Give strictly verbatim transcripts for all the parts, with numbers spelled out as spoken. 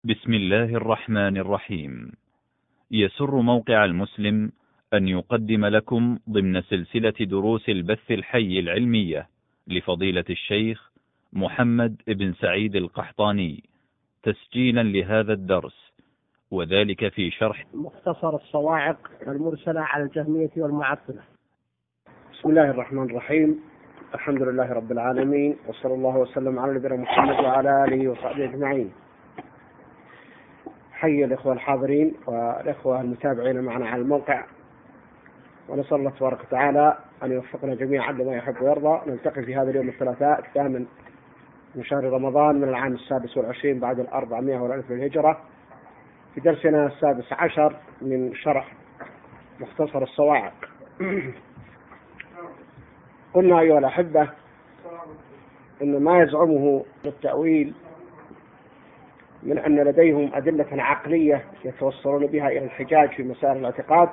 بسم الله الرحمن الرحيم. يسر موقع المسلم أن يقدم لكم ضمن سلسلة دروس البث الحي العلمية لفضيلة الشيخ محمد بن سعيد القحطاني تسجيلا لهذا الدرس، وذلك في شرح مختصر الصواعق المرسلة على الجهمية والمعطلة. بسم الله الرحمن الرحيم. الحمد لله رب العالمين، وصلى الله وسلم على نبينا محمد وعلى آله وصحبه أجمعين. حي الإخوة الحاضرين والإخوة المتابعين معنا على الموقع، ونسأل الله تبارك وتعالى أن يوفقنا جميعا لما يحب ويرضى. نلتقي في هذا اليوم الثلاثاء الثامن من شهر رمضان من العام السادس والعشرين بعد الأربعمائة والألف للهجرة في درسنا السادس عشر من شرح مختصر الصواعق. قلنا أيها الأحبة إن ما يزعمه التأويل من أن لديهم أدلة عقلية يتوصلون بها إلى الحجاج في مسائل الاعتقاد،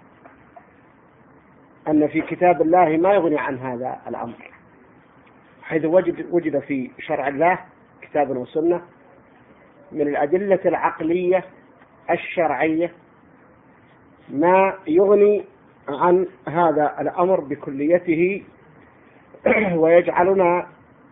أن في كتاب الله ما يغني عن هذا الأمر، حيث وجد, وجد في شرع الله كتاب وسنة من الأدلة العقلية الشرعية ما يغني عن هذا الأمر بكليته، ويجعلنا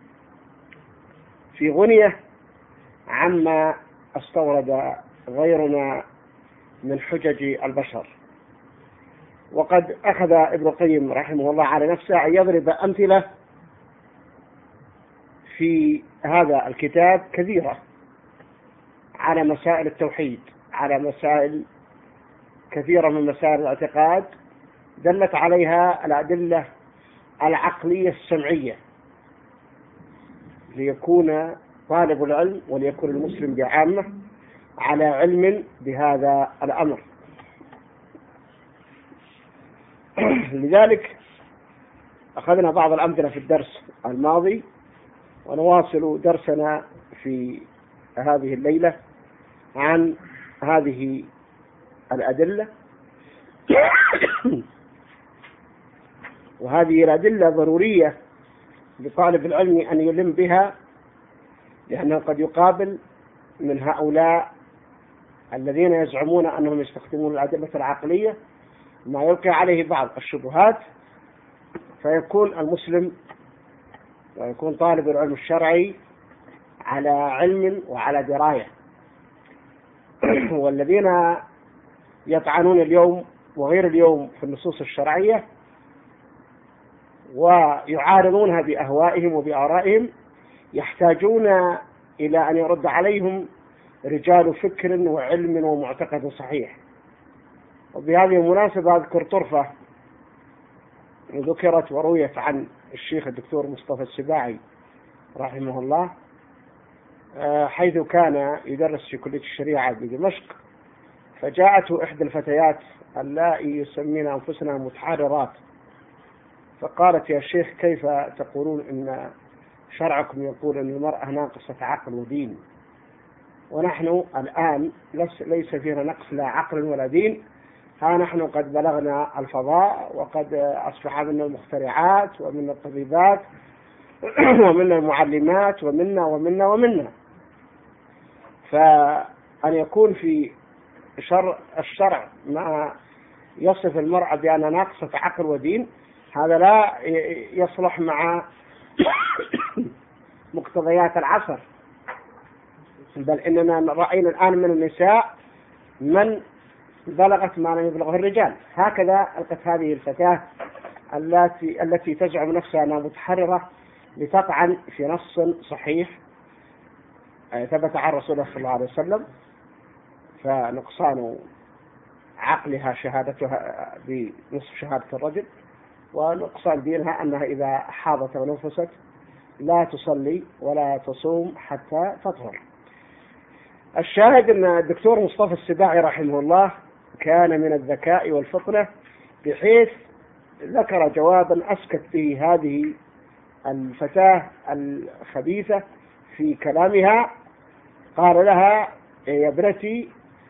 في غنية عما استورد غيرنا من حجج البشر. وقد أخذ ابن القيم رحمه الله على نفسه أن يضرب أمثلة في هذا الكتاب كثيرة على مسائل التوحيد، على مسائل كثيرة من مسائل الاعتقاد دلت عليها الأدلة العقلية السمعية، ليكون طالب العلم وليكون المسلم بعامة على علم بهذا الأمر. لذلك أخذنا بعض الأمثلة في الدرس الماضي، ونواصل درسنا في هذه الليلة عن هذه الأدلة. وهذه الأدلة ضرورية لطالب العلم أن يلم بها، لأنه قد يقابل من هؤلاء الذين يزعمون أنهم يستخدمون الأدلة العقلية ما يلقي عليه بعض الشبهات، فيكون المسلم ويكون طالب العلم الشرعي على علم وعلى دراية. والذين يطعنون اليوم وغير اليوم في النصوص الشرعية ويعارضونها بأهوائهم وبآرائهم يحتاجون إلى أن يرد عليهم رجال فكر وعلم ومعتقد صحيح. وبهذه المناسبة أذكر طرفة ذكرت ورويت عن الشيخ الدكتور مصطفى السباعي رحمه الله، حيث كان يدرس في كلية الشريعة بدمشق، فجاءته إحدى الفتيات اللائي يسمين أنفسنا متحررات، فقالت: يا شيخ، كيف تقولون إن شرعكم يقول أن المرأة ناقصة عقل ودين، ونحن الآن ليس فينا نقص لا عقل ولا دين، ها نحن قد بلغنا الفضاء، وقد أصبح منا المخترعات ومنا الطبيبات ومنا المعلمات ومنا ومنا ومنا. فأن يكون في شرع الشرع ما يصف المرأة بأنها ناقصة عقل ودين، هذا لا يصلح مع مقتضيات العصر، بل إننا رأينا الآن من النساء من بلغت ما لم يبلغه الرجال. هكذا ألقت هذه الفتاة التي التي تزعم نفسها أنها متحررة لتطعن في نص صحيح ثبت عن رسول الله صلى الله عليه وسلم، فنقصان عقلها شهادتها بنصف شهادة الرجل، ونقصان دينها أنها إذا حاضت ونفست لا تصلي ولا تصوم حتى تطهر. الشاهد أن الدكتور مصطفى السباعي رحمه الله كان من الذكاء والفطنة، بحيث ذكر جوابا أسكت به هذه الفتاة الخبيثة في كلامها. قال لها: يا ابنتي،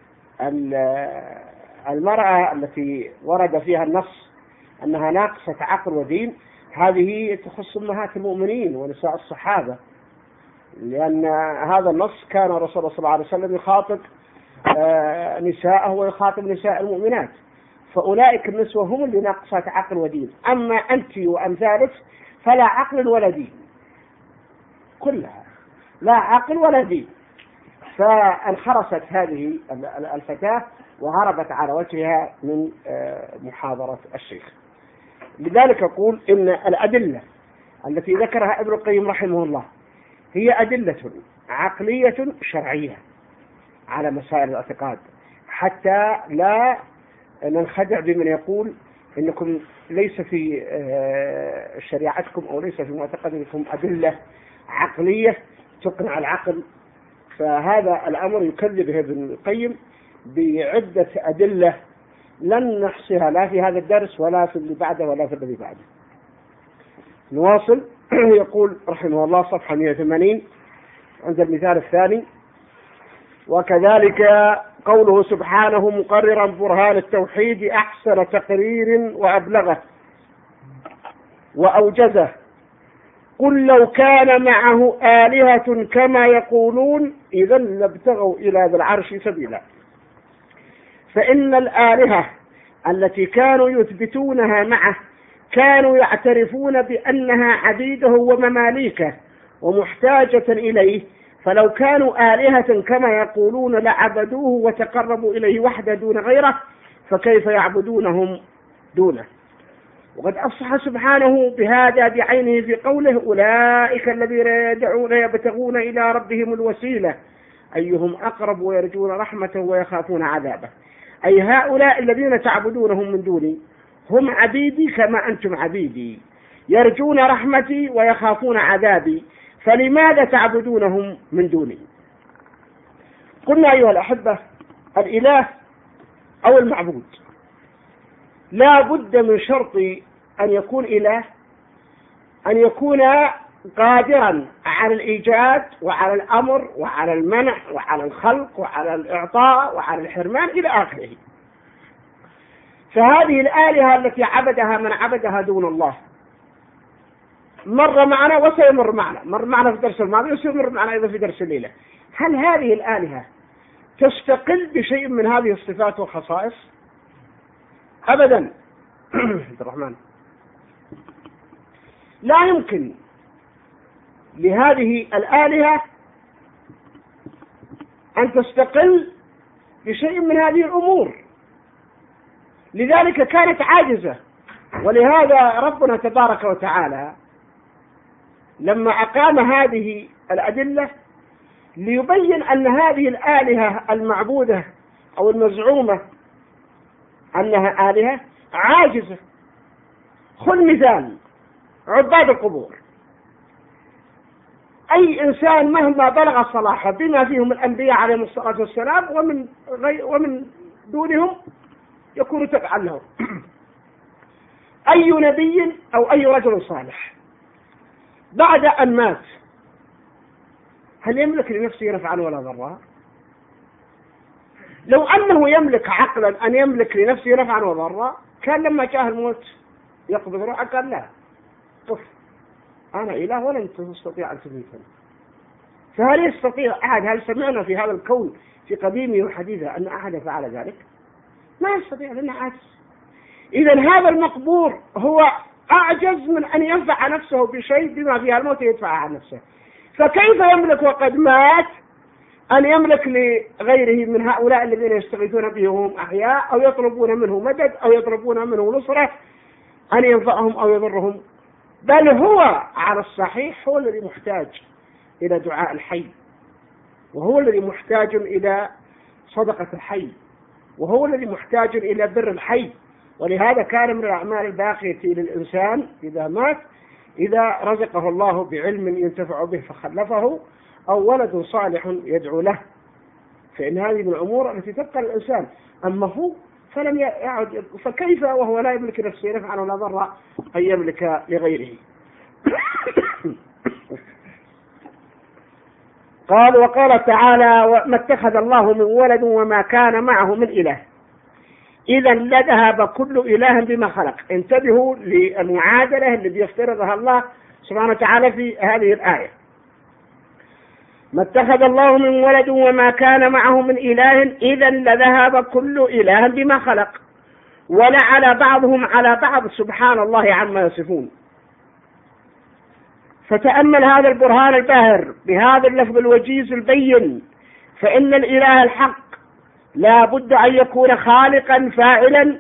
المرأة التي ورد فيها النص أنها ناقصة عقل ودين هذه تخص أمهات المؤمنين ونساء الصحابة، لأن هذا النص كان الرسول صلى الله عليه وسلم يخاطب نساءه ويخاطب نساء المؤمنات، فأولئك النسوة هم اللي ناقصات عقل ودين، أما أنت وأمثالك فلا عقل ولا دين، كلها لا عقل ولا دين. فانخرست هذه الفتاة وهربت على وجهها من محاضرة الشيخ. لذلك أقول إن الأدلة التي ذكرها ابن القيم رحمه الله هي أدلة عقلية شرعية على مسائل الاعتقاد، حتى لا ننخدع بمن يقول إنكم ليس في شريعتكم أو ليس في معتقدكم أدلة عقلية تقنع العقل. فهذا الأمر يكذبه ابن القيم بعدة أدلة لن نحصيها لا في هذا الدرس ولا في اللي بعده ولا في الذي بعده. نواصل. يقول رحمه الله صفحة مئة وثمانين عند المثال الثاني: وكذلك قوله سبحانه مقررا برهان التوحيد أحسن تقرير وأبلغه وأوجزه: قل لو كان معه آلهة كما يقولون إذا لابتغوا إلى ذي العرش سبيلا. فإن الآلهة التي كانوا يثبتونها معه كانوا يعترفون بأنها عبيده ومماليكه ومحتاجة إليه، فلو كانوا آلهة كما يقولون لعبدوه وتقربوا إليه وحده دون غيره، فكيف يعبدونهم دونه؟ وقد أفصح سبحانه بهذا بعينه في قوله: أولئك الذين يدعون يبتغون إلى ربهم الوسيلة أيهم أقرب ويرجون رحمته ويخافون عذابه. أي هؤلاء الذين تعبدونهم من دوني هم عبيدي كما أنتم عبيدي، يرجون رحمتي ويخافون عذابي، فلماذا تعبدونهم من دوني؟ قلنا أيها الأحبة: الإله أو المعبود لا بد من شرط أن يكون إله أن يكون قادرا على الإيجاد وعلى الأمر وعلى المنع وعلى الخلق وعلى الإعطاء وعلى الحرمان إلى آخره. فهذه الآلهة التي عبدها من عبدها دون الله مر معنا وسيمر معنا، مر معنا في درس الماضي وسيمر معنا أيضا في درس الليلة. هل هذه الآلهة تستقل بشيء من هذه الصفات والخصائص؟ أبدا. عبد الرحمن، لا يمكن لهذه الآلهة أن تستقل بشيء من هذه الأمور، لذلك كانت عاجزة. ولهذا ربنا تبارك وتعالى لما أقام هذه الأدلة ليبين أن هذه الآلهة المعبودة أو المزعومة أنها آلهة عاجزة. خذ مثال عباد القبور. أي إنسان مهما بلغ صلاحه بما فيهم الأنبياء عليهم الصلاة والسلام ومن, غي ومن دونهم يكون تبعا له. أي نبي أو أي رجل صالح بعد أن مات هل يملك لنفسه نفعا ولا ضرا؟ لو أنه يملك عقلا أن يملك لنفسه نفعا وضرا كان لما جاء الموت يقبض روحه قال لا، طف أنا إله ولن تستطيع أن تميتني. فهل يستطيع أحد؟ هل سمعنا في هذا الكون في قديمه وحديثه أن أحد فعل ذلك؟ ما يستطيع لأنه عاجز. إذا هذا المقبور هو أعجز من أن ينفع نفسه بشيء بما فيها الموت يدفع عن نفسه، فكيف يملك وقد مات أن يملك لغيره من هؤلاء الذين يستغيثون به وهم أحياء أو يطلبون منه مدد أو يطلبون منه نصرة أن ينفعهم أو يضرهم؟ بل هو على الصحيح هو الذي محتاج إلى دعاء الحي، وهو الذي محتاج إلى صدقة الحي، وهو الذي محتاج إلى بر الحي. ولهذا كان من الأعمال الباقية للإنسان إذا مات إذا رزقه الله بعلم ينتفع به فخلفه أو ولد صالح يدعو له، فإن هذه من الأمور التي تبقى للإنسان. أما هو فلم يعد، فكيف وهو لا يملك نفسه نفعا ولا ضرا أن يملك لغيره؟ قال: وقال تعالى: ما اتخذ الله من ولد وما كان معه من إله إذا لذهب كل إله بما خلق. انتبهوا للمعادلة اللي بيفترضها الله سبحانه وتعالى في هذه الآية. ما اتخذ الله من ولد وما كان معه من إله إذا لذهب كل إله بما خلق ولعلى بعضهم على بعض سبحان الله عما يصفون. فتأمل هذا البرهان الباهر بهذا اللفظ الوجيز البين، فإن الإله الحق لا بد أن يكون خالقا فاعلا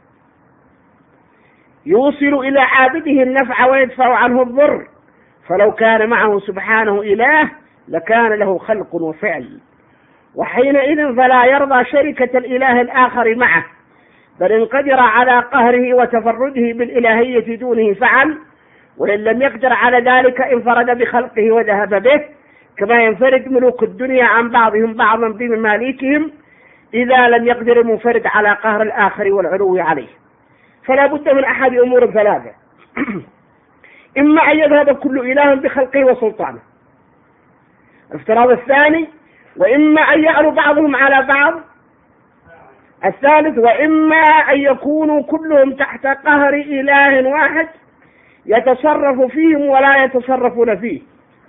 يوصل إلى عابده النفع ويدفع عنه الضر، فلو كان معه سبحانه إله لكان له خلق وفعل، وحينئذ فلا يرضى شركة الإله الآخر معه، بل إن قدر على قهره وتفرده بالإلهية دونه فعل، وإن لم يقدر على ذلك انفرد بخلقه وذهب به، كما ينفرد ملوك الدنيا عن بعضهم بعضا بمماليكهم إذا لم يقدر المنفرد على قهر الآخر والعلو عليه. فلا بد من أحد أمور ثلاثة: إما أن يذهب كل إله بخلقه وسلطانه، الافتراض الثاني، وإما أن يعلو بعضهم على بعض الثالث، وإما أن يكونوا كلهم تحت قهر إله واحد يتصرف فيهم ولا يتصرفون فيه،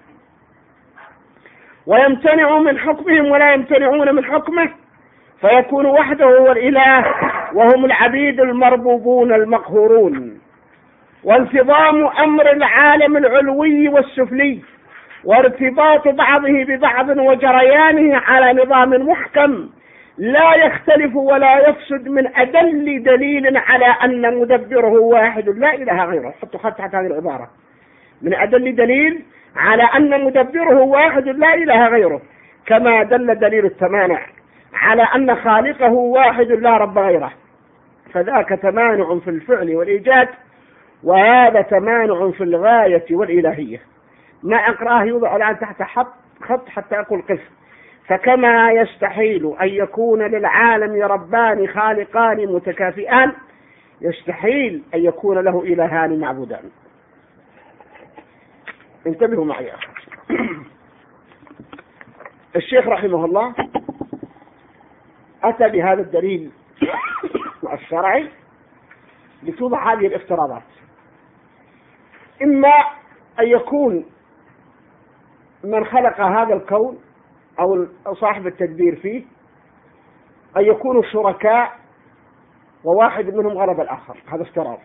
ويمتنعوا من حكمهم ولا يمتنعون من حكمه، فيكون وحده هو الإله وهم العبيد المربوبون المقهورون. وانتظام أمر العالم العلوي والسفلي وارتباط بعضه ببعض وجريانه على نظام محكم لا يختلف ولا يفسد من أدل دليل على أن مدبره واحد لا إله غيره. حطوا خط تحت هذه العبارة: من أدل دليل على أن مدبره واحد لا إله غيره، كما دل دليل التمانع على أن خالقه واحد لا رب غيره، فذاك تمانع في الفعل والإيجاد، وهذا تمانع في الغاية والإلهية. ما أقرأه يوضع الآن تحت خط حتى أقول قف. فكما يستحيل أن يكون للعالم ربان خالقان متكافئان، يستحيل أن يكون له إلهان معبودان. انتبهوا معي يا أخي. الشيخ رحمه الله أتى بهذا الدليل الشرعي لتوضح هذه الافتراضات: إما أن يكون من خلق هذا الكون أو صاحب التدبير فيه أن يكونوا شركاء وواحد منهم غلب الآخر، هذا افتراض.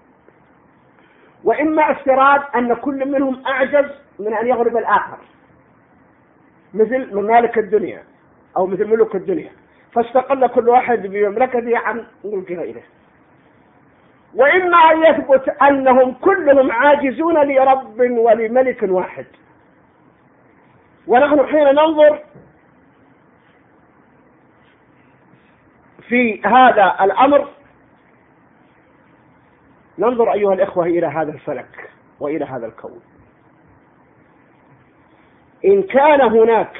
وإما افتراض أن كل منهم أعجز من أن يغلب الآخر، مثل ممالك الدنيا أو مثل ملوك الدنيا، فاستقل كل واحد بمملكته عن ملك غيره. وإما أن يثبت أنهم كلهم عاجزون لرب ولملك واحد. ونحن حين ننظر في هذا الأمر ننظر أيها الإخوة إلى هذا الفلك وإلى هذا الكون. إن كان هناك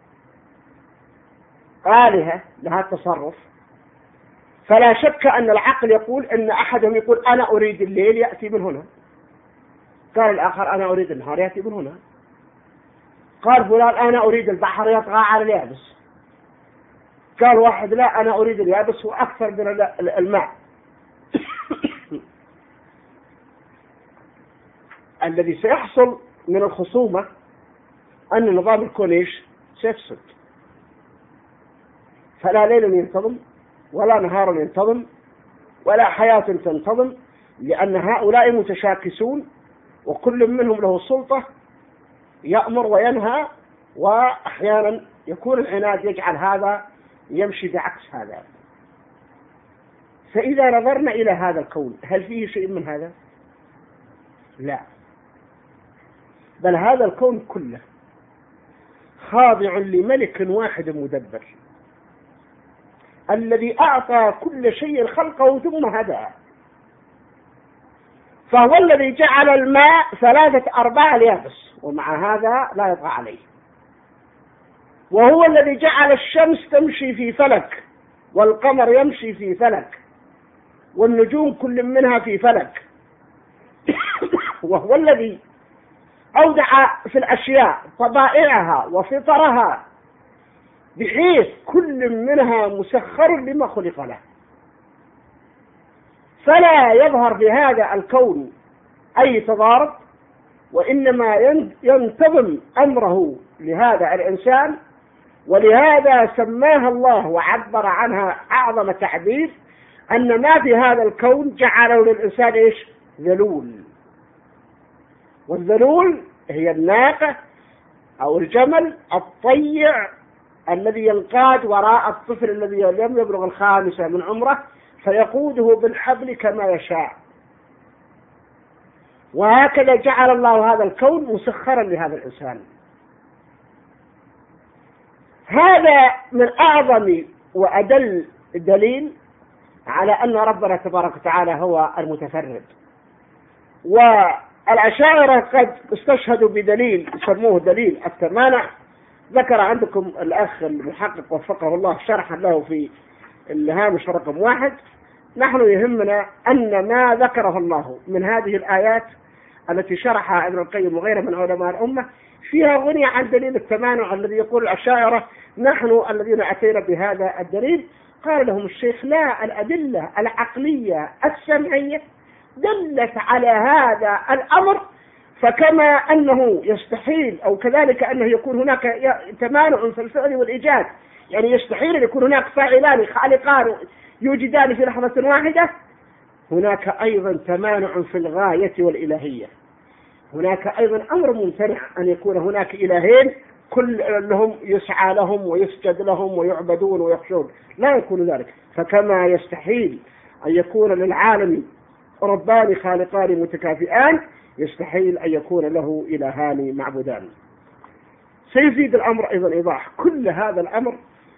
آلهة لها التصرف، فلا شك أن العقل يقول أن أحدهم يقول أنا أريد الليل يأتي من هنا، قال الآخر أنا أريد النهار يأتي من هنا، قال فلان أنا أريد البحر يطغى على اليابس، قال واحد لا أنا أريد اليابس وأكثر من الماء. الذي سيحصل من الخصومة أن النظام الكونيش سيفسد، فلا ليل ينتظم ولا نهار ينتظم ولا حياة تنتظم، لأن هؤلاء متشاكسون وكل منهم له سلطة يأمر وينهى، وأحيانا يكون العناد يجعل هذا يمشي بعكس هذا. فإذا نظرنا إلى هذا الكون هل فيه شيء من هذا؟ لا، بل هذا الكون كله خاضع لملك واحد مدبر، الذي أعطى كل شيء خلقه ثم هداه، فهو الذي جعل الماء ثلاثة أرباع اليابس ومع هذا لا يطغى عليه، وهو الذي جعل الشمس تمشي في فلك والقمر يمشي في فلك والنجوم كل منها في فلك، وهو الذي أودع في الأشياء طبائعها وفطرها بحيث كل منها مسخر لما خلق له. فلا يظهر في هذا الكون أي تضارب، وإنما ينتظم أمره لهذا الإنسان، ولهذا سماها الله وعبر عنها أعظم تعبير أن ما في هذا الكون جعله للإنسان إيش؟ ذلول. والذلول هي الناقة أو الجمل الطيع الذي ينقاد وراء الطفل الذي لم يبلغ الخامسة من عمره فيقوده بالحبل كما يشاء. وهكذا جعل الله هذا الكون مسخرا لهذا الإنسان. هذا من أعظم وأدل دليل على أن ربنا تبارك وتعالى هو المتفرد. والأشاعرة قد استشهدوا بدليل يسموه دليل التمانع. ذكر عندكم الأخ المحقق وفقه الله شرحا له في الهامش رقم واحد. نحن يهمنا أن ما ذكره الله من هذه الآيات التي شرحها ابن القيم وغيره من علماء الأمة فيها غني عن دليل التمانع الذي يقول الأشاعرة نحن الذين أتينا بهذا الدليل. قال لهم الشيخ لا، الأدلة العقلية السمعية دلت على هذا الأمر، فكما أنه يستحيل أو كذلك أنه يكون هناك تمانع في الفعل والإيجاد، يعني يستحيل أن يكون هناك فاعلان خالقان يوجدان في لحظة واحدة، هناك أيضا تمانع في الغاية والإلهية. هناك أيضا أمر ممتنع أن يكون هناك إلهين كلهم يسعى لهم ويسجد لهم ويعبدون ويخشون، لا يكون ذلك. فكما يستحيل أن يكون للعالم ربان خالقان متكافئان، يستحيل أن يكون له إلهان معبودان. سيزيد الأمر أيضا إيضاح. كل هذا الأمر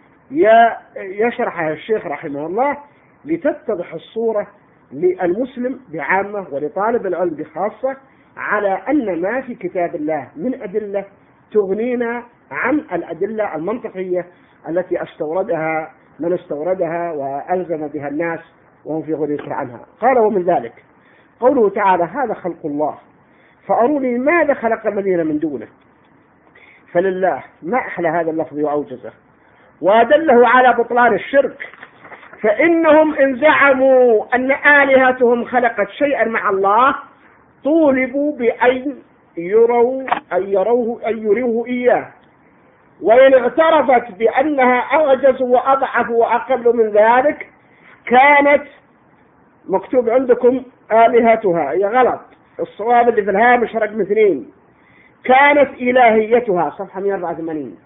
يشرحه الشيخ رحمه الله لتتضح الصورة للمسلم بعامة ولطالب العلم بخاصة على أن ما في كتاب الله من أدلة تغنينا عن الأدلة المنطقية التي استوردها من استوردها وألزم بها الناس وهم في غنى عنها. قال ومن ذلك قوله تعالى هذا خلق الله فأروني ماذا خلق الذين من دونه. فلله ما أحلى هذا اللفظ وأوجزه وأدله على بطلان الشرك، فإنهم إن زعموا أن آلهتهم خلقت شيئا مع الله طولبوا بأن يروا أن يروه أن يروه إياه، وإن اعترفت بأنها أعجز وأضعف وأقل من ذلك كانت مكتوب عندكم آلهتها، هي غلط، الصواب اللي في الهامش رقم اثنين كانت إلهيتها صفحة مئة وأربعة وثمانين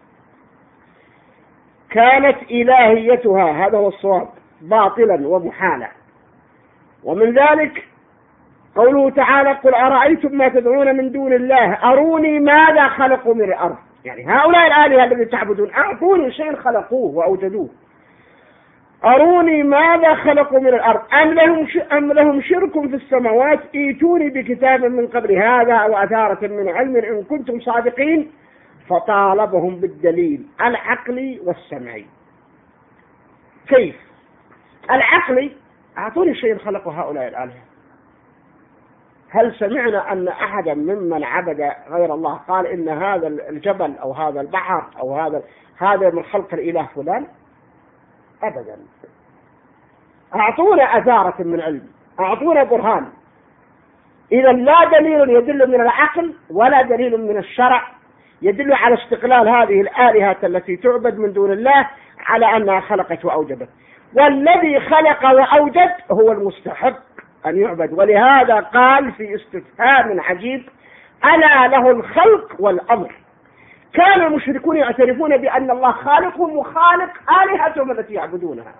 كانت إلهيتها، هذا هو الصواب، باطلا ومحالا. ومن ذلك قوله تعالى قل أرأيتم ما تدعون من دون الله أروني ماذا خلقوا من الأرض، يعني هؤلاء الآلهة الذين تعبدون أعطوني شيء خلقوه وأوجدوه، أروني ماذا خلقوا من الأرض أم لهم, أم لهم شرك في السماوات ائتوني بكتاب من قبل هذا أو أثارة من علم إن كنتم صادقين. فطالبهم بالدليل العقلي والسمعي. كيف؟ العقلي أعطوني شيء خلقوا هؤلاء الآلهة. هل سمعنا أن أحدا ممن عبد غير الله قال إن هذا الجبل أو هذا البحر أو هذا هذا من خلق الإله فلان؟ أبدا. أعطونا أثارة من علم، أعطونا برهان. إذا لا دليل يدل من العقل ولا دليل من الشرع يدل على استقلال هذه الآلهة التي تعبد من دون الله على أنها خلقت وأوجدت، والذي خلق وأوجد هو المستحق أن يعبد. ولهذا قال في استفهام عجيب ألا له الخلق والأمر. كان المشركون يعترفون بأن الله خالقهم وخالق آلهتهم التي يعبدونها،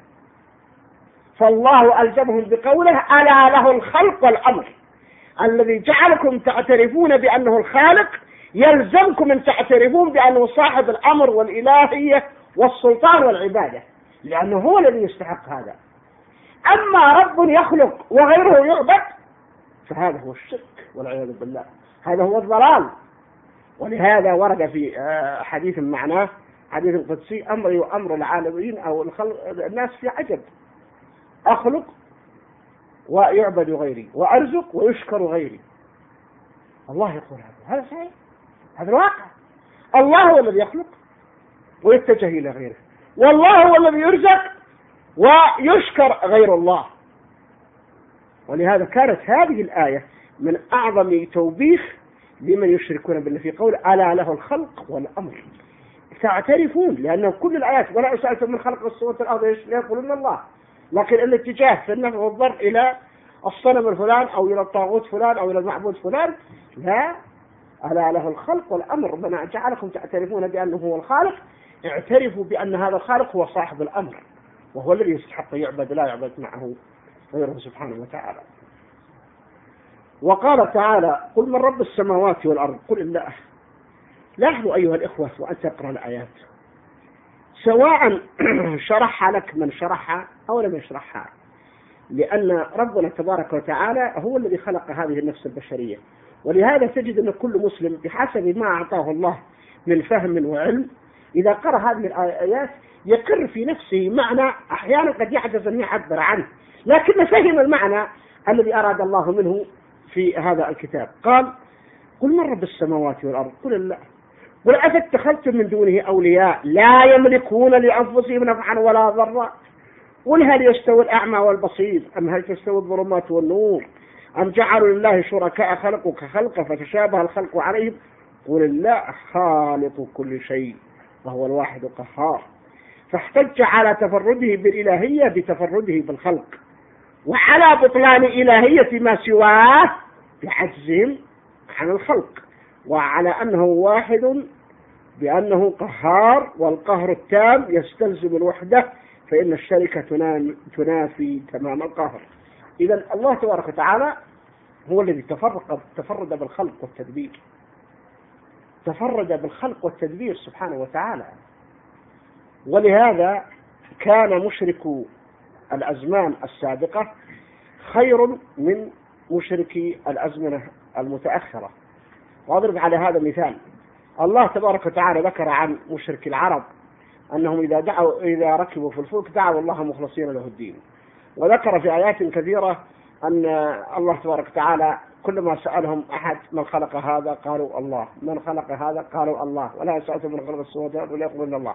فالله ألزمهم بقوله ألا له الخلق والأمر. الذي جعلكم تعترفون بأنه الخالق يلزمكم أن تعترفون بأنه صاحب الأمر والإلهية والسلطان والعبادة، لأنه هو الذي يستحق هذا. أما رب يخلق وغيره يعبد فهذا هو الشرك والعياذ بالله، هذا هو الضلال. ولهذا ورد في حديث معناه حديث قدسي أمري وأمر العالمين أو الناس في عجب، أخلق ويعبد غيري وأرزق ويشكر غيري. الله يقول هذا هذا صحيح، هذا الواقع. الله هو الذي يخلق ويتجه إلى غيره، والله هو الذي يرزق ويشكر غير الله. ولهذا كانت هذه الآية من أعظم توبيخ لمن يشركون بالله في قول ألا له الخلق والأمر. تعترفون لأنه كل الآيات ولا سألتم من خلق السماوات والأرض يقولون الله، لكن الاتجاه في النفع والضر إلى الصنم الفلان أو إلى الطاغوت فلان أو إلى المعبود فلان لا، ألا له الخلق والأمر. ربنا جعلكم تعترفون بأنه هو الخالق، اعترفوا بأن هذا الخالق هو صاحب الأمر وهو الذي يستحق يعبد لا يعبد معه غيره سبحانه وتعالى. وقال تعالى قل من رب السماوات والأرض قل الله. لاحظوا أيها الإخوة وأن تقرأ الآيات سواء شرحها لك من شرحها أو لم يشرحها، لأن ربنا تبارك وتعالى هو الذي خلق هذه النفس البشرية، ولهذا تجد أن كل مسلم بحسب ما أعطاه الله من فهم وعلم إذا قرأ هذه الآيات يقر في نفسه معنى أحيانا قد يعجز أن يعبر عنه، لكن فهم المعنى الذي أراد الله منه في هذا الكتاب. قال قل من رب السماوات والأرض قل الله قل أفاتخذتم من دونه أولياء لا يملكون لأنفسهم نفعا ولا ضرا قل هل يستوي الأعمى والبصير أم هل تستوي الظلمات والنور أم جعلوا لله شركاء خلقوا كخلقه فتشابه الخلق عليهم قل الله خالق كل شيء وهو الواحد القهار. فاحتج على تفرده بالإلهية بتفرده بالخلق، وعلى بطلان إلهية ما سواه بعجزهم عن الخلق، وعلى أنه واحد بأنه قهار، والقهر التام يستلزم الوحدة فإن الشركة تنافي تمام القهر. إذن الله تبارك وتعالى هو الذي تفرق تفرد بالخلق والتدبير، تفرد بالخلق والتدبير سبحانه وتعالى. ولهذا كان مشرك الأزمان السابقة خير من مشركي الأزمنة المتأخرة. وأضرب على هذا مثال، الله تبارك وتعالى ذكر عن مشرك العرب أنهم إذا دعوا إذا ركبوا في الفلك دعوا الله مخلصين له الدين، وذكر في آيات كثيرة أن الله تبارك وتعالى كلما سألهم أحد من خلق هذا قالوا الله، من خلق هذا قالوا الله، ولا يسألهم من خلق السماوات ولا يقولون الله.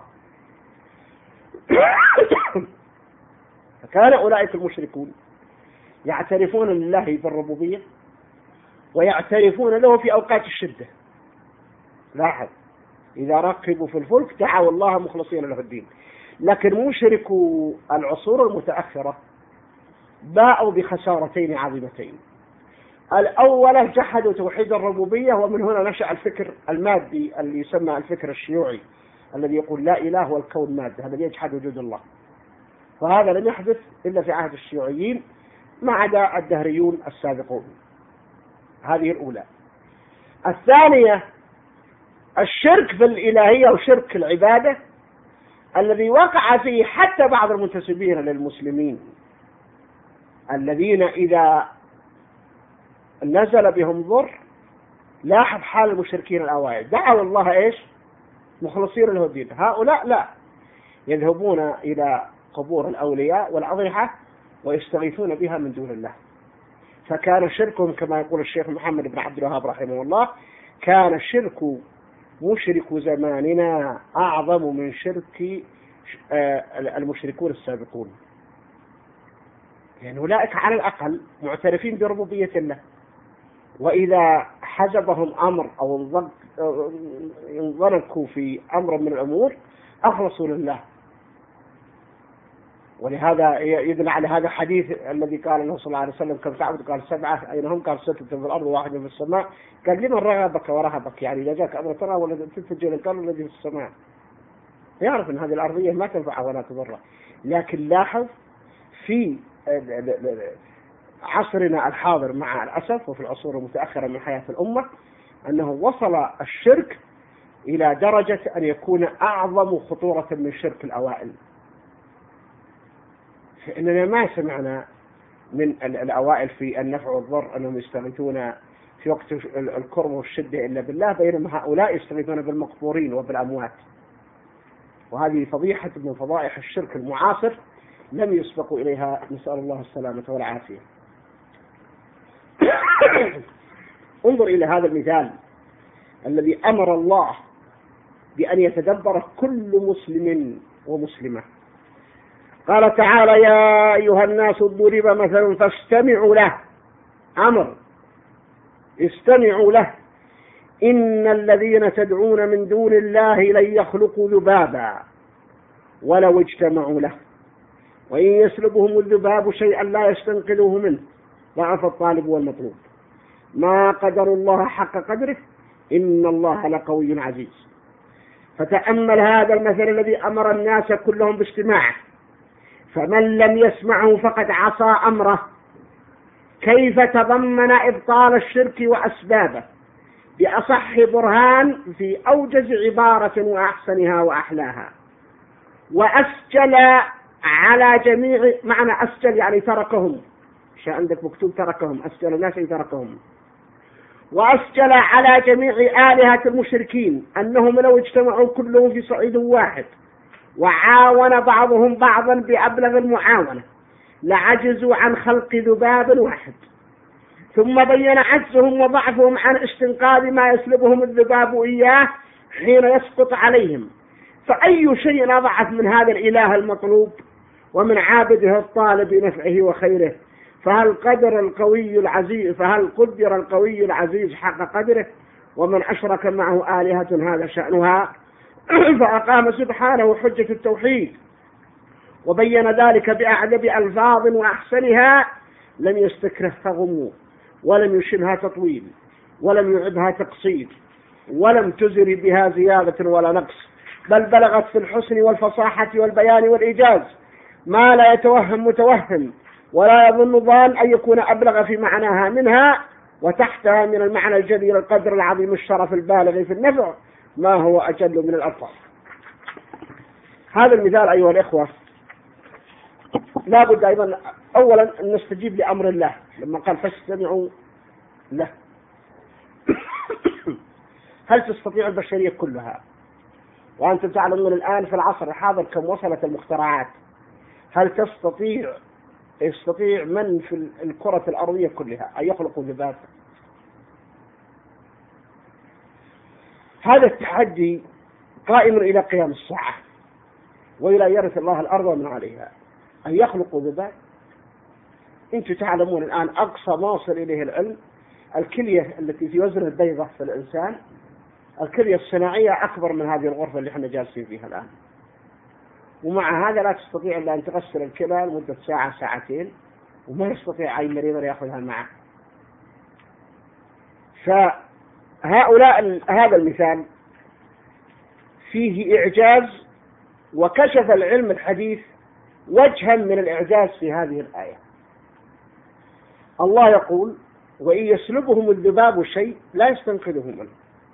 فكان أولئك المشركون يعترفون لله بالربوبية ويعترفون له في أوقات الشدة. لاحظ إذا ركبوا في الفلك دعوا الله مخلصين له الدين. لكن مشركوا العصور المتأخرة باءوا بخسارتين عظيمتين. الأولى جحدوا توحيد الربوبية، ومن هنا نشأ الفكر المادي اللي يسمى الفكر الشيوعي الذي يقول لا إله والكون مادة، الذي يجحد وجود الله. فهذا لم يحدث إلا في عهد الشيوعيين ما عدا الدهريون السابقون. هذه الأولى. الثانية الشرك في الإلهية وشرك العبادة الذي وقع فيه حتى بعض المنتسبين للمسلمين، الذين إذا نزل بهم ضر، لاحظ حال المشركين الأوائل دعوا الله إيش مخلصين له الدين. هؤلاء لا، يذهبون إلى قبور الأولياء والأضرحة ويستغيثون بها من دون الله. فكان شركهم كما يقول الشيخ محمد بن عبد الوهاب رحمه الله، كان الشرك مشرك زماننا أعظم من شرك المشركون السابقون، يعني أولئك على الأقل معترفين بربوبية الله، وإذا حجبهم أمر أو انضركوا في أمر من الأمور أخلصوا لله. ولهذا يدل على هذا الحديث الذي قال له صلى الله عليه وسلم كم تعبد؟ قال سبعة، أين هم؟ قال ستة في الأرض وواحد في السماء. قال لمن رغبك ورهبك؟ يعني إذا جاك أمر ترى ولا تتجه قال الذي في السماء. يعرف أن هذه الأرضية ما تنفع ولا تضر. لكن لاحظ في عصرنا الحاضر مع الأسف وفي العصور المتأخرة من حياة الأمة أنه وصل الشرك إلى درجة أن يكون أعظم خطورة من شرك الأوائل. فإننا ما سمعنا من الأوائل في النفع والضر أنهم يستغيثون في وقت الكرب والشدة إلا بالله، بينما هؤلاء يستغيثون بالمقبورين وبالأموات. وهذه فضيحة من فضائح الشرك المعاصر لم يسبقوا إليها، نسأل الله السلامة والعافية. انظر إلى هذا المثال الذي أمر الله بأن يتدبر كل مسلم ومسلمة. قال تعالى يا أيها الناس ضرب مثل فاستمعوا له. أمر استمعوا له، إن الذين تدعون من دون الله لن يخلقوا ذبابا ولو اجتمعوا له وإن يسلبهم الذباب شيئا لا يستنقذوه منه ضعف الطالب والمطلوب ما قدر الله حق قدره إن الله لقوي عزيز. فتأمل هذا المثل الذي أمر الناس كلهم باجتماعه، فمن لم يسمعه فقد عصى أمره. كيف تضمن إبطال الشرك وأسبابه بأصح برهان في أوجز عبارة وأحسنها وأحلاها، وأسجل على جميع، معنى أسجل يعني تركهم، شاء عندك مكتوب تركهم، أسجل الناس تركهم، وأسجل على جميع آلهة المشركين أنهم لو اجتمعوا كلهم في صعيد واحد وعاون بعضهم بعضا بأبلغ المعاونة لعجزوا عن خلق ذباب واحد. ثم بين عجزهم وضعفهم عن استنقاذ ما يسلبهم الذباب إياه حين يسقط عليهم. فأي شيء أضعف من هذا الإله المطلوب ومن عابده الطالب بنفعه وخيره؟ فهل قدر القوي العزيز فهل قدر القوي العزيز حق قدره؟ ومن أشرك معه آلهة هذا شأنها. فأقام سبحانه حجة التوحيد وبين ذلك بأعذب ألفاظ وأحسنها، لم يستكرهها غموض ولم يشنها تطويل ولم يعدها تقصير ولم تزر بها زيادة ولا نقص، بل بلغت في الحسن والفصاحة والبيان والإيجاز ما لا يتوهم متوهم ولا يظن ظان أن يكون أبلغ في معناها منها، وتحتها من المعنى الجليل القدر العظيم الشرف البالغ في النفع ما هو أجل من الألفاظ. هذا المثال أيها الإخوة لا بد أيضا أولا أن نستجيب لأمر الله لما قال فاستمعوا له. هل تستطيع البشرية كلها، وأنتم تعلمون الآن في العصر الحاضر كم وصلت المخترعات، هل تستطيع يستطيع من في الكرة الأرضية كلها أن يخلقوا ذبابا؟ هذا التحدي قائم إلى قيام الساعة وإلى يرث الله الأرض ومن عليها، أن يخلقوا ذباب. أنتم تعلمون الآن أقصى ما وصل إليه العلم الكلية التي في وزن البيضة في الإنسان، الكلية الصناعية أكبر من هذه الغرفة اللي احنا جالسين فيها الآن، ومع هذا لا تستطيع إلا أن تغسل الكلى لمدة ساعة ساعتين وما يستطيع أي مريض يأخذها معه. فهؤلاء هذا المثال فيه إعجاز، وكشف العلم الحديث وجها من الإعجاز في هذه الآية. الله يقول وإن يسلبهم الذباب شيء لا يستنقذه منه.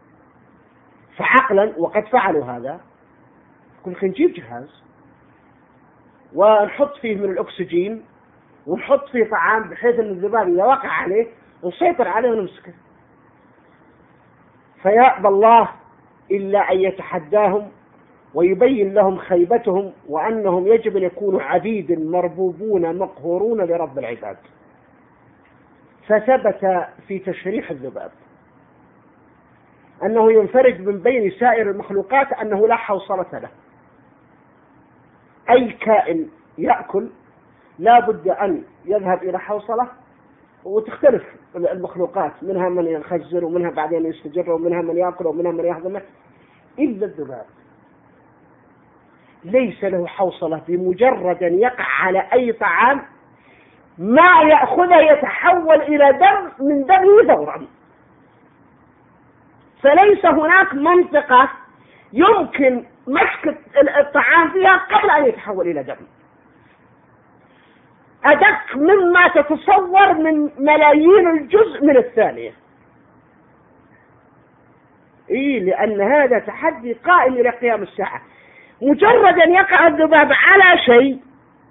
فعقلا وقد فعلوا هذا، كل نجيب جهاز ونحط فيه من الأكسجين ونحط فيه طعام بحيث أن الذباب إذا وقع عليه نسيطر عليه ونمسكه. فيأبى الله إلا أن يتحداهم ويبين لهم خيبتهم وأنهم يجب أن يكونوا عبيد مربوبون مقهورون لرب العباد. فثبت في تشريح الذباب أنه ينفرد من بين سائر المخلوقات، أنه لا حوصلة له. أي كائن يأكل لا بد أن يذهب إلى حوصلة، وتختلف المخلوقات، منها من يخزر ومنها بعدين يستجر ومنها من يأكل ومنها من يهضمه، إلا الذباب ليس له حوصلة. بمجرد أن يقع على أي طعام ما يأخذه يتحول إلى دم من دمه فورا. فليس هناك منطقة يمكن مسك الطعام فيها قبل أن يتحول إلى دم. أدق مما تتصور من ملايين الجزء من الثانية. إيه، لأن هذا تحدي قائم إلى قيام الساعة. مجرد أن يقع الذباب على شيء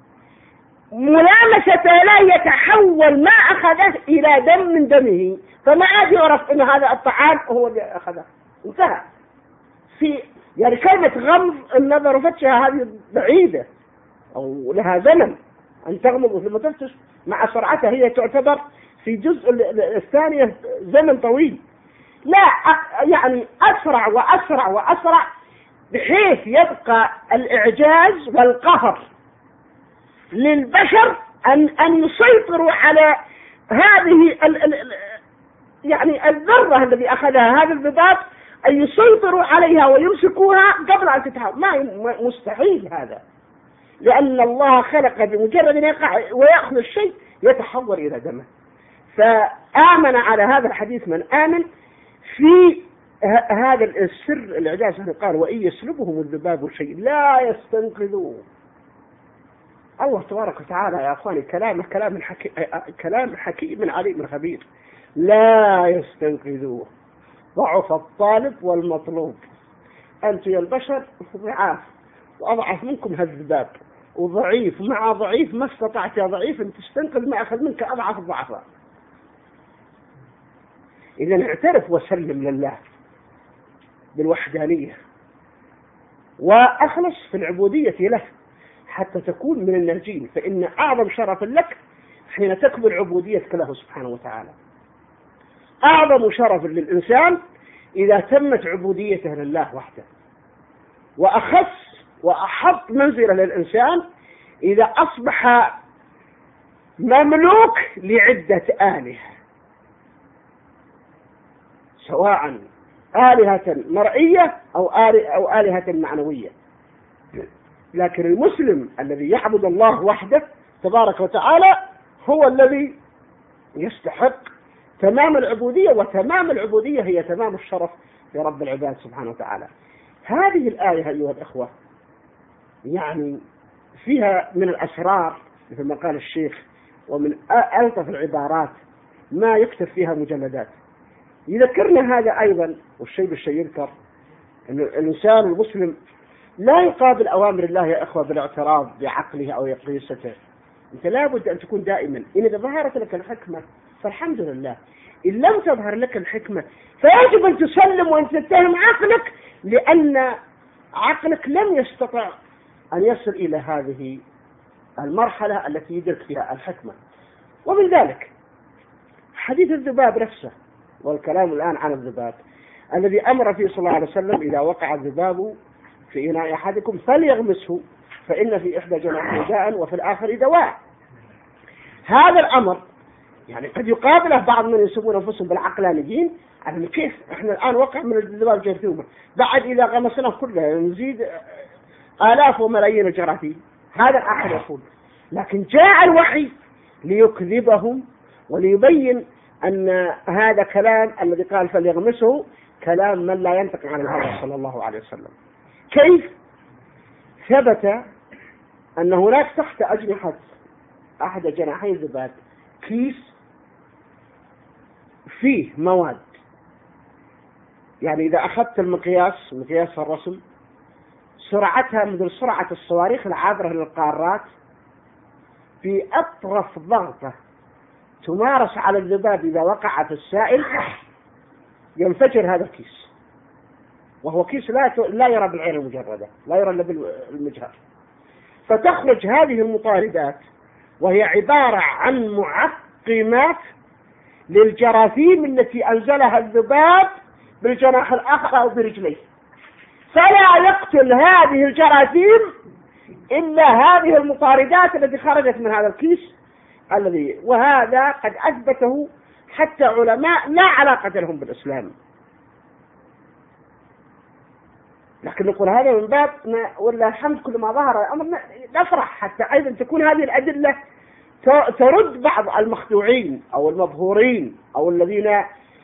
ملامسة لا يتحول ما أخذه إلى دم من دمه، فما عاد يعرف أن هذا الطعام هو اللي أخذه. انتهى. في يعني كلمة غمض النظر وفتشها هذه بعيدة أو لها زمن أن تغمض ثم تفتش، مع سرعتها هي تعتبر في جزء الثانية زمن طويل. لا يعني أسرع وأسرع وأسرع بحيث يبقى الإعجاز والقهر للبشر أن أن يسيطروا على هذه يعني الذرة الذي أخذها هذا الذباب أن يسيطروا عليها ويمسكوها قبل أن تتحول. ما مستحيل هذا، لأن الله خلق بمجرد أن يقع ويأخذ الشيء يتحول إلى دمه. فآمن على هذا الحديث من آمن في هذا السر الإعجاز. قال وإن يسلبهم الذباب شيء لا يستنقذوه. الله تبارك وتعالى يا أخواني كلامه كلام حكيم، كلام حكيم عليم خبير. لا يستنقذوه، ضعف الطالب والمطلوب. أنتم يا البشر ضعاف، وأضعف منكم هالذباب، وضعيف مع ضعيف ما استطعت يا ضعيف أن تستنقذ ما أخذ منك أضعف الضعفاء. إذا اعترف وسلم لله بالوحدانية وأخلص في العبودية له حتى تكون من الناجين، فإن أعظم شرف لك حين تكمل عبوديتك له سبحانه وتعالى. أعظم شرف للإنسان إذا تمت عبوديته لله وحده، وأخص وأحط منزلة للإنسان إذا أصبح مملوك لعدة آلهة، سواء آلهة مرئية أو أو آلهة معنوية. لكن المسلم الذي يعبد الله وحده تبارك وتعالى هو الذي يستحق تمام العبودية، وتمام العبودية هي تمام الشرف لرب العباد سبحانه وتعالى. هذه الآية أيها الأخوة يعني فيها من الأسرار مثل ما قال الشيخ، ومن ألطف العبارات ما يكتب فيها مجلدات. يذكرنا هذا أيضا، والشيء بالشيء يذكر أن الإنسان المسلم لا يقابل أوامر الله يا أخوة بالاعتراض بعقله أو يقيسته. أنت لابد أن تكون دائما إن إذا ظهرت لك الحكمة فالحمد لله، إن لم تظهر لك الحكمة فيجب أن تسلم وأن تتهم عقلك، لأن عقلك لم يستطع أن يصل إلى هذه المرحلة التي يدرك فيها الحكمة. ومن ذلك حديث الذباب نفسه، والكلام الآن عن الذباب الذي أمر فيه صلى الله عليه وسلم إذا وقع الذباب في إناء أحدكم فليغمسه فإن في إحدى جناحيه داء وفي الآخر دواء. هذا الأمر يعني قد يقابله بعض من يسمون أنفسهم بالعقلانيين، يعني كيف إحنا الآن وقع من الذباب جرثومة، بعد إذا غمسناه كله نزيد آلاف وملايين الجراثيم. هذا الآخر يقول، لكن جاء الوحي ليكذبهم وليبين أن هذا كلام الذي قال فليغمسه كلام من لا ينطق عن الهوى صلى الله عليه وسلم. كيف؟ ثبت أن هناك تحت أجنحة أحد جناحي الذباب كيس فيه مواد، يعني إذا أخذت المقياس مقياس الرسم سرعتها مثل سرعة الصواريخ العابرة للقارات، في أطرف ضغطة تمارس على الذباب إذا وقع في السائل ينفجر هذا الكيس، وهو كيس لا لا يرى بالعين المجردة، لا يرى إلا بالمجهر. فتخرج هذه المطاردات وهي عبارة عن معقمات للجراثيم التي أنزلها الذباب بالجناح الآخر أو برجليه، فلا يقتل هذه الجراثيم إلا هذه المطاردات التي خرجت من هذا الكيس الذي، وهذا قد أثبته حتى علماء لا علاقة لهم بالإسلام. لكن نقول هذا من باب ولا الحمد كل ما ظهر الأمر نفرح، حتى أيضا تكون هذه الأدلة ترد بعض المخدوعين أو المبهورين أو الذين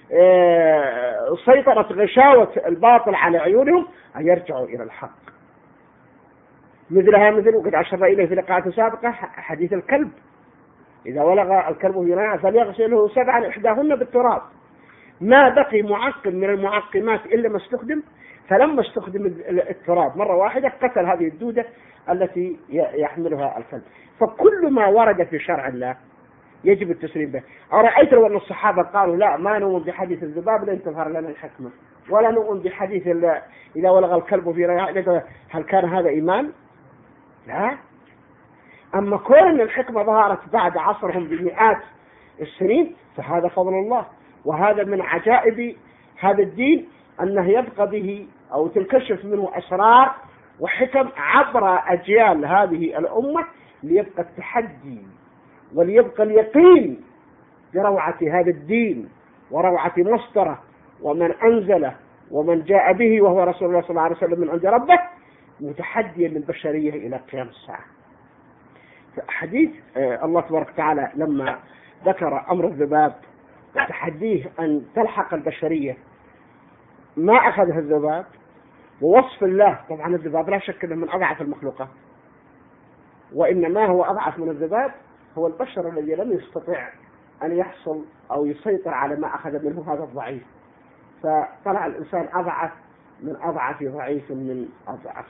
سيطرت غشاوة الباطل على عيونهم أن يرجعوا إلى الحق. مثلها مثل وقد أشرنا إليه في لقاءات سابقة حديث الكلب، إذا ولغ الكلب في إناء فليغسله سبعا إحداهن بالتراب. ما بقي معقم من المعقمات إلا ما استخدم، فلما استخدم التراب مرة واحدة قتل هذه الدودة التي يحملها الكلب. فكل ما ورد في شرع الله يجب التسليم به. أرأيت لو أن الصحابة قالوا لا ما نؤمن بحديث الذباب لن تظهر لنا الحكمة، ولا نؤمن بحديث إذا ولغ الكلب في رياء، هل كان هذا إيمان؟ لا. أما كون أن الحكمة ظهرت بعد عصرهم بمئات السنين فهذا فضل الله، وهذا من عجائب هذا الدين أنه يبقى به أو تنكشف منه أسرار وحكم عبر أجيال هذه الأمة، ليبقى التحدي وليبقى اليقين بروعة هذا الدين وروعة مسطرة ومن أنزله ومن جاء به وهو رسول الله صلى الله عليه وسلم من عند ربه، متحديا للبشرية إلى قيام الساعة. حديث الله تبارك وتعالى لما ذكر أمر الذباب وتحديه أن تلحق البشرية ما أخذها الذباب، ووصف الله، طبعا الذباب لا شك أنه من أضعف المخلوقات، وإنما هو أضعف من الذباب هو البشر الذي لم يستطع أن يحصل أو يسيطر على ما أخذ منه هذا الضعيف، فطلع الإنسان أضعف من أضعف ضعيف من أضعف.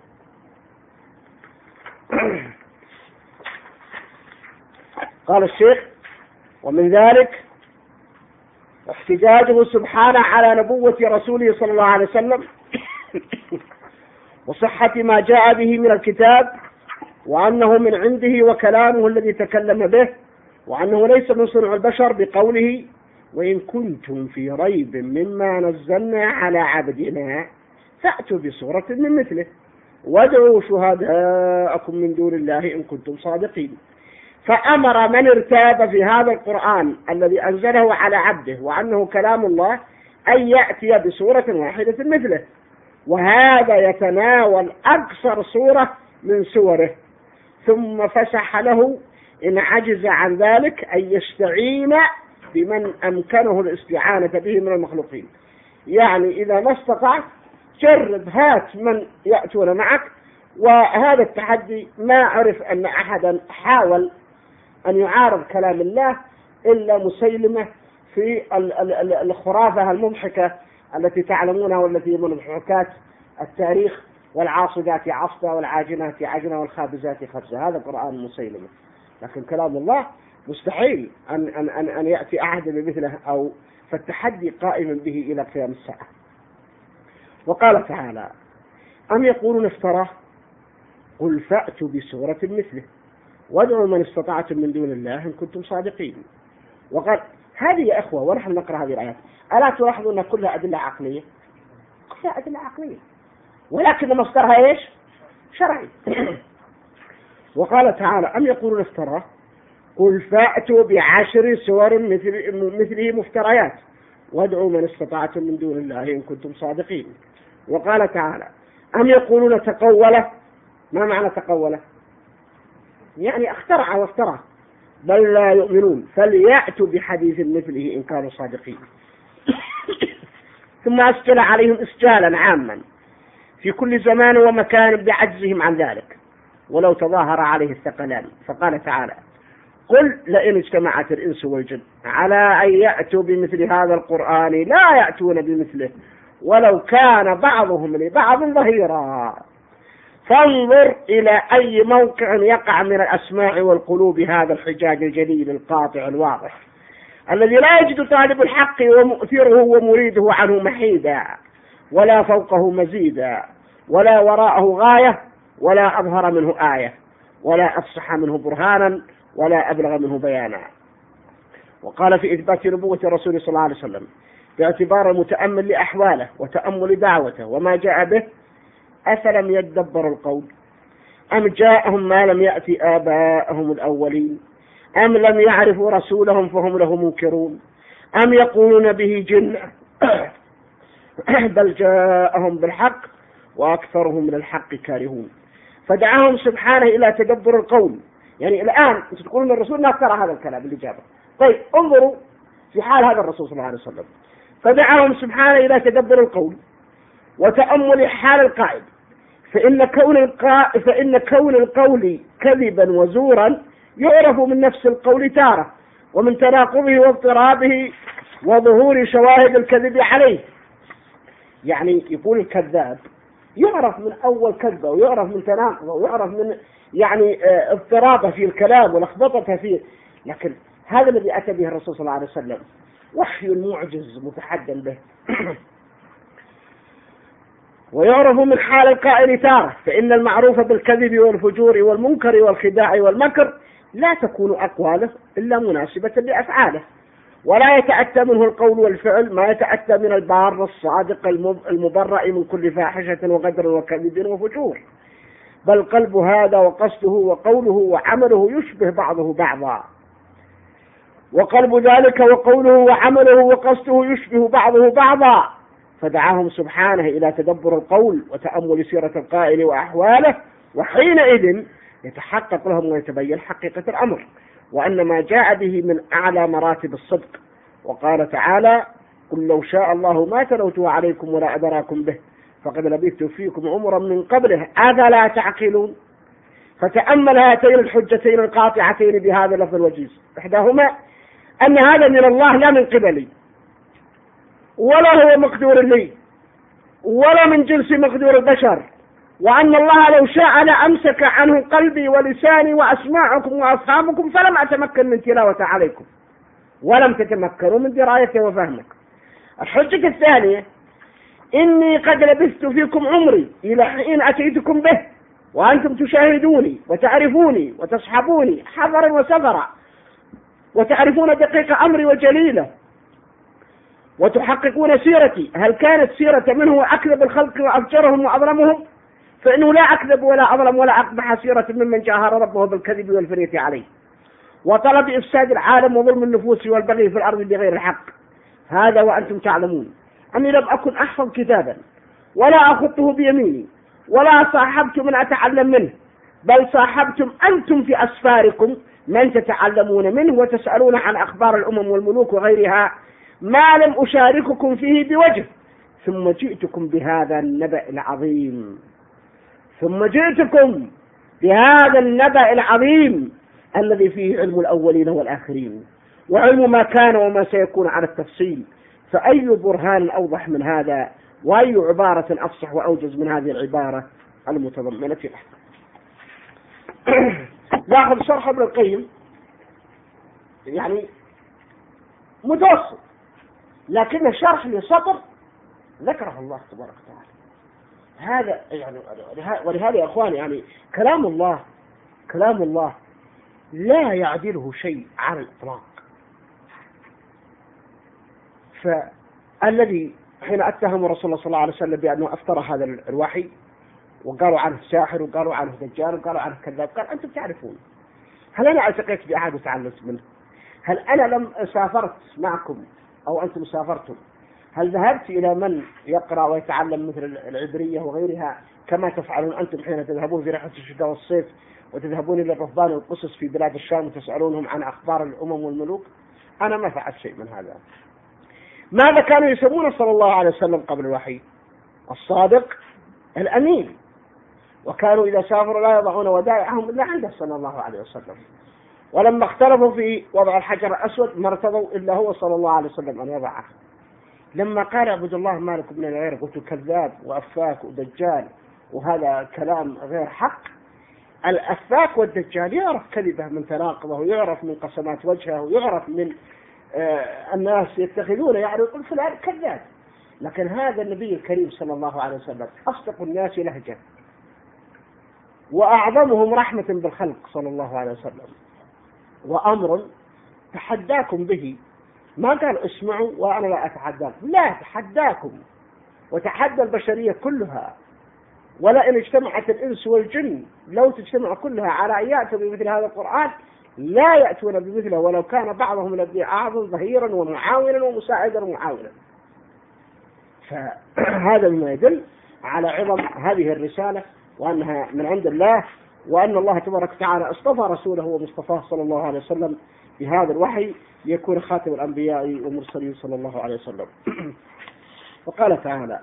قال الشيخ: ومن ذلك احتجاجه سبحانه على نبوة رسوله صلى الله عليه وسلم وصحة ما جاء به من الكتاب، وأنه من عنده وكلامه الذي تكلم به، وأنه ليس من صنع البشر بقوله: وإن كنتم في ريب مما نزلنا على عبدنا فأتوا بسورة من مثله وادعوا شهداءكم من دون الله إن كنتم صادقين. فأمر من ارتاب في هذا القرآن الذي أنزله على عبده وأنه كلام الله أن يأتي بسورة واحدة مثله، وهذا يتناول أكثر سورة من سوره، ثم فسح له إن عجز عن ذلك أن يستعين بمن أمكنه الاستعانة به من المخلوقين. يعني إذا ما استطعت جرب، هات من يأتون معك. وهذا التحدي ما عرف أن أحدا حاول أن يعارض كلام الله إلا مسيلمة في الخرافة المضحكة التي تعلمونها والتي من محكات التاريخ: والعاصفات عصفا والعاجنات عجنا والخابزات خبزا. هذا قرآن مسيلمة، لكن كلام الله مستحيل أن, أن, أن, أن يأتي أحد بمثله، أو فالتحدي قائم به إلى قيام الساعة. وقال تعالى: أم يقولون افتراه قل فأتوا بسورة مثله وادعوا من استطعتم من دون الله إن كنتم صادقين. وقال هذه يا أخوة، ونحن نقرأ هذه الآيات ألا تلاحظوا أن كلها أدلة عقلية؟ كلها أدلة عقلية، ولكن مصدرها إيش؟ شرعي. وقال تعالى: أم يقولون افتراه قل فأتوا بعشر سور مثله مفتريات وادعوا من استطعتم من دون الله إن كنتم صادقين. وقال تعالى: أم يقولون تقوله. ما معنى تقوله؟ يعني اخترع وافترى. بل لا يؤمنون فليأتوا بحديث مثله إن كانوا صادقين. ثم أسجل عليهم إسجالا عاما في كل زمان ومكان بعجزهم عن ذلك ولو تظاهر عليه الثقلان. فقال تعالى: قل لئن اجتمعت الإنس والجن على أن يأتوا بمثل هذا القرآن لا يأتون بمثله ولو كان بعضهم لبعض ظهيرا. فانظر إلى أي موقع يقع من الأسماع والقلوب هذا الحجاج الجليل القاطع الواضح الذي لا يجد طالب الحق ومؤثره ومريده عنه محيدا، ولا فوقه مزيدا، ولا وراءه غاية، ولا أظهر منه آية، ولا أفصح منه برهانا، ولا أبلغ منه بيانا. وقال في إثبات نبوة الرسول صلى الله عليه وسلم باعتبار المتأمل لأحواله وتأمل دعوته وما جاء به: أفلم يدبروا القول أم جاءهم ما لم يأتي آباءهم الأولين أم لم يعرفوا رسولهم فهم له منكرون أم يقولون به جنة بل جاءهم بالحق وأكثرهم من الحق كارهون. فدعاهم سبحانه إلى تدبر القول. يعني الآن أنتم تقولون الرسول ما اخترع هذا الكلام اللي جابه. طيب انظروا في حال هذا الرسول صلى الله عليه وسلم، فدعاهم سبحانه إلى تدبر القول وتأمل حال القائد، فإن كون القا... فإن كون القول كذبا وزورا يعرف من نفس القول تارة، ومن تناقضه واضطرابه وظهور شواهد الكذب عليه. يعني يقول الكذاب يعرف من أول كذبه، ويعرف من تناقضه، ويعرف من يعني اضطرابه في الكلام ولخبطته فيه. لكن هذا الذي أتى به الرسول صلى الله عليه وسلم وحي معجز متحدى به. ويعرف من حال القائل تارة، فإن المعروف بالكذب والفجور والمنكر والخداع والمكر لا تكون أقواله إلا مناسبة لأفعاله، ولا يتأتى منه القول والفعل ما يتأتى من البار الصادق المبرأ من كل فاحشة وغدر وكذب وفجور، بل قلب هذا وقصده وقوله وعمله يشبه بعضه بعضا. وقلب ذلك وقوله وعمله وقصده يشبه بعضه بعضا، فدعاهم سبحانه إلى تدبر القول وتأمل سيرة القائل وأحواله، وحينئذ يتحقق لهم ويتبين حقيقة الأمر وأن ما جاء به من أعلى مراتب الصدق. وقال تعالى: قل لو شاء الله ما تلوته عليكم ولا أدراكم به فقد لبثت فيكم عمرا من قبله أفلا تعقلون. فتأمل هاتين الحجتين القاطعتين بهذا اللفظ الوجيز، إحداهما أن هذا من الله لا من قبلي ولا هو مقدور لي ولا من جنس مقدور البشر، وأن الله لو شاء لأمسك عنه قلبي ولساني وأسماعكم وأصحابكم فلم أتمكن من تلاوة عليكم ولم تتمكنوا من درايته وفهمك. الحجة الثانية: إني قد لبثت فيكم عمري إلى حين أتيتكم به وأنتم تشاهدوني وتعرفوني وتصحبوني حضرا وسفرا وتعرفون دقيق أمري وجليله وتحققون سيرتي. هل كانت سيرة منه أكذب الخلق وأفجرهم وأظلمهم؟ فإنه لا أكذب ولا أظلم ولا أقبح سيرة ممن جاهر ربه بالكذب والفرية عليه وطلب إفساد العالم وظلم النفوس والبغي في الأرض بغير الحق. هذا وأنتم تعلمون أني لم أكن أحفظ كتابا ولا أخطه بيميني ولا صاحبت من أتعلم منه، بل صاحبتم أنتم في أسفاركم من تتعلمون منه وتسألون عن أخبار الأمم والملوك وغيرها ما لم أشارككم فيه بوجه، ثم جئتكم بهذا النبأ العظيم ثم جئتكم بهذا النبأ العظيم الذي فيه علم الأولين والآخرين وعلم ما كان وما سيكون على التفصيل. فأي برهان أوضح من هذا، وأي عبارة أفصح وأوجز من هذه العبارة المتضمنة له. نأخذ شرح ابن القيم يعني متوسط، لكن الشرح لسطر ذكره الله تبارك وتعالى. هذا يعني ولهذا يا أخواني يعني كلام الله كلام الله لا يعدله شيء على الإطلاق. فالذي حين أتهم رسول الله صلى الله عليه وسلم بأنه أفترى هذا الوحي وقالوا عنه ساحر وقالوا عنه دجال وقالوا عنه كذاب، قال أنتم تعرفون. هل أنا التقيت بأحد وتعلمت منه؟ هل أنا لم سافرت معكم أو أنتم سافرتم؟ هل ذهبت إلى من يقرأ ويتعلم مثل العبرية وغيرها كما تفعلون أنتم حين تذهبون في رحلة الشتاء والصيف وتذهبون إلى الرهبان والقصص في بلاد الشام وتسألونهم عن أخبار الأمم والملوك؟ أنا ما فعلت شيء من هذا. ماذا كانوا يسمون صلى الله عليه وسلم قبل الوحي؟ الصادق الأمين. وكانوا إذا سافروا لا يضعون ودائعهم إلا عنده صلى الله عليه وسلم. ولما اختلفوا في وضع الحجر الأسود ما ارتضوا إلا هو صلى الله عليه وسلم أن يضعه. لما قال اعبد الله ما لكم من غيره قلت كذاب وأفاك ودجال وهذا كلام غير حق. الأفاك والدجال يعرف كذبه من تناقضه ويعرف من قسمات وجهه ويعرف من آه الناس يتخذونه يعني يقول فلان كذاب. لكن هذا النبي الكريم صلى الله عليه وسلم أصدق الناس لهجة وأعظمهم رحمة بالخلق صلى الله عليه وسلم، وأمر تحداكم به. ما قال اسمعوا وأنا لا أتحداكم، لا تحداكم وتحدى البشرية كلها. ولئن اجتمعت الإنس والجن لو تجتمع كلها على أن يأتوا بمثل هذا القرآن لا يأتون بمثله ولو كان بعضهم لدي أعظم ظهيرا ومعاونا ومساعدا ومعاونا. فهذا مما يدل على عظم هذه الرسالة وأنها من عند الله، وأن الله تبارك وتعالى اصطفى رسوله ومصطفاه صلى الله عليه وسلم بهذا الوحي ليكون خاتم الأنبياء والمرسلين صلى الله عليه وسلم. وقال تعالى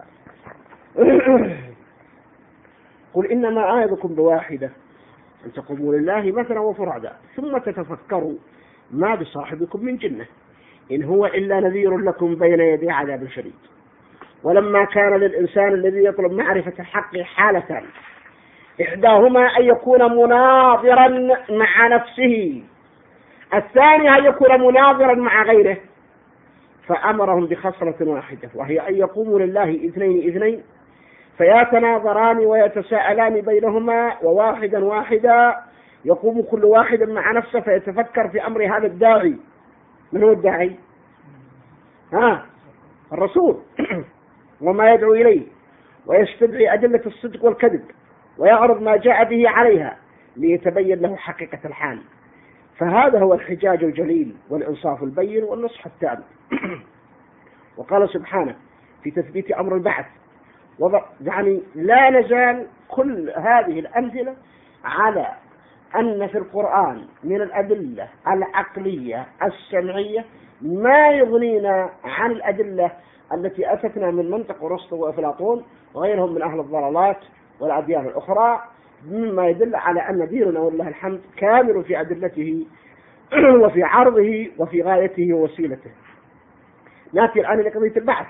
قل إنما أعظكم بواحدة أن تقوموا لله مثلا وفرعدا ثم تتفكروا ما بصاحبكم من جنة إن هو إلا نذير لكم بين يدي عذاب شديد. ولما كان للإنسان الذي يطلب معرفة الحق حالتان، إحداهما أن يكون مناظرا مع نفسه، الثاني أن يكون مناظرا مع غيره، فأمرهم بخصلة واحدة وهي أن يقوموا لله اثنين اثنين فيتناظران ويتساءلان بينهما، وواحدا واحدا يقوم كل واحد مع نفسه فيتفكر في أمر هذا الداعي. من هو الداعي؟ ها الرسول وما يدعو إليه، ويستدعي أدلة الصدق والكذب ويعرض ما جاء به عليها ليتبين له حقيقة الحال. فهذا هو الحجاج الجليل والإنصاف البين والنصح التام. وقال سبحانه في تثبيت أمر البعث، يعني لا نزال كل هذه الأمثلة على أن في القرآن من الأدلة العقلية السمعية ما يغنينا عن الأدلة التي أتتنا من منطق أرسطو وأفلاطون وغيرهم من أهل الضلالات والأديان الأخرى، مما يدل على أن ديننا والله الحمد كامل في أدلته وفي عرضه وفي غايته ووسيلته. نأتي الآن إلى قضية البعث.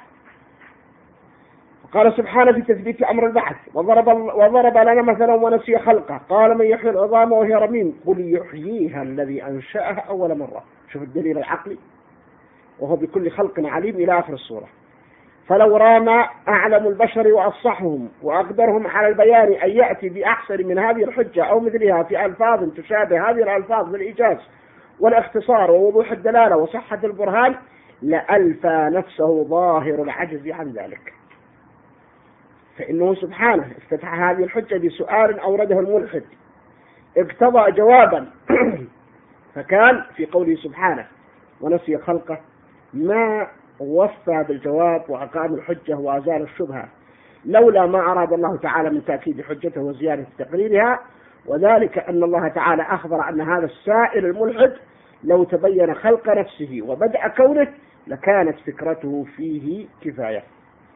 قال سبحانه في تثبيت أمر البعث: وضرب, وضرب لنا مثلا ونسي خلقه قال من يحيي العظام وهي رميم قل يحييها الذي أنشأها أول مرة. شوف الدليل العقلي، وهو بكل خلق عليم إلى آخر السورة. فلو رام أعلم البشر وأفصحهم وأقدرهم على البيان أن يأتي بأحسن من هذه الحجة أو مثلها في ألفاظ تشابه هذه الألفاظ بالإيجاز والاختصار ووضوح الدلالة وصحة البرهان لألفى نفسه ظاهر العجز عن ذلك، فإنه سبحانه افتتح هذه الحجة بسؤال أورده الملحد اقتضى جوابا فكان في قوله سبحانه ونسي خلقه ما وفى بالجواب وأقام الحجة وأزال الشبهة، لولا ما أراد الله تعالى من تأكيد حجته وزيادة تقريرها، وذلك أن الله تعالى أخبر أن هذا السائل الملحد لو تبين خلق نفسه وبدأ كونه لكانت فكرته فيه كفاية.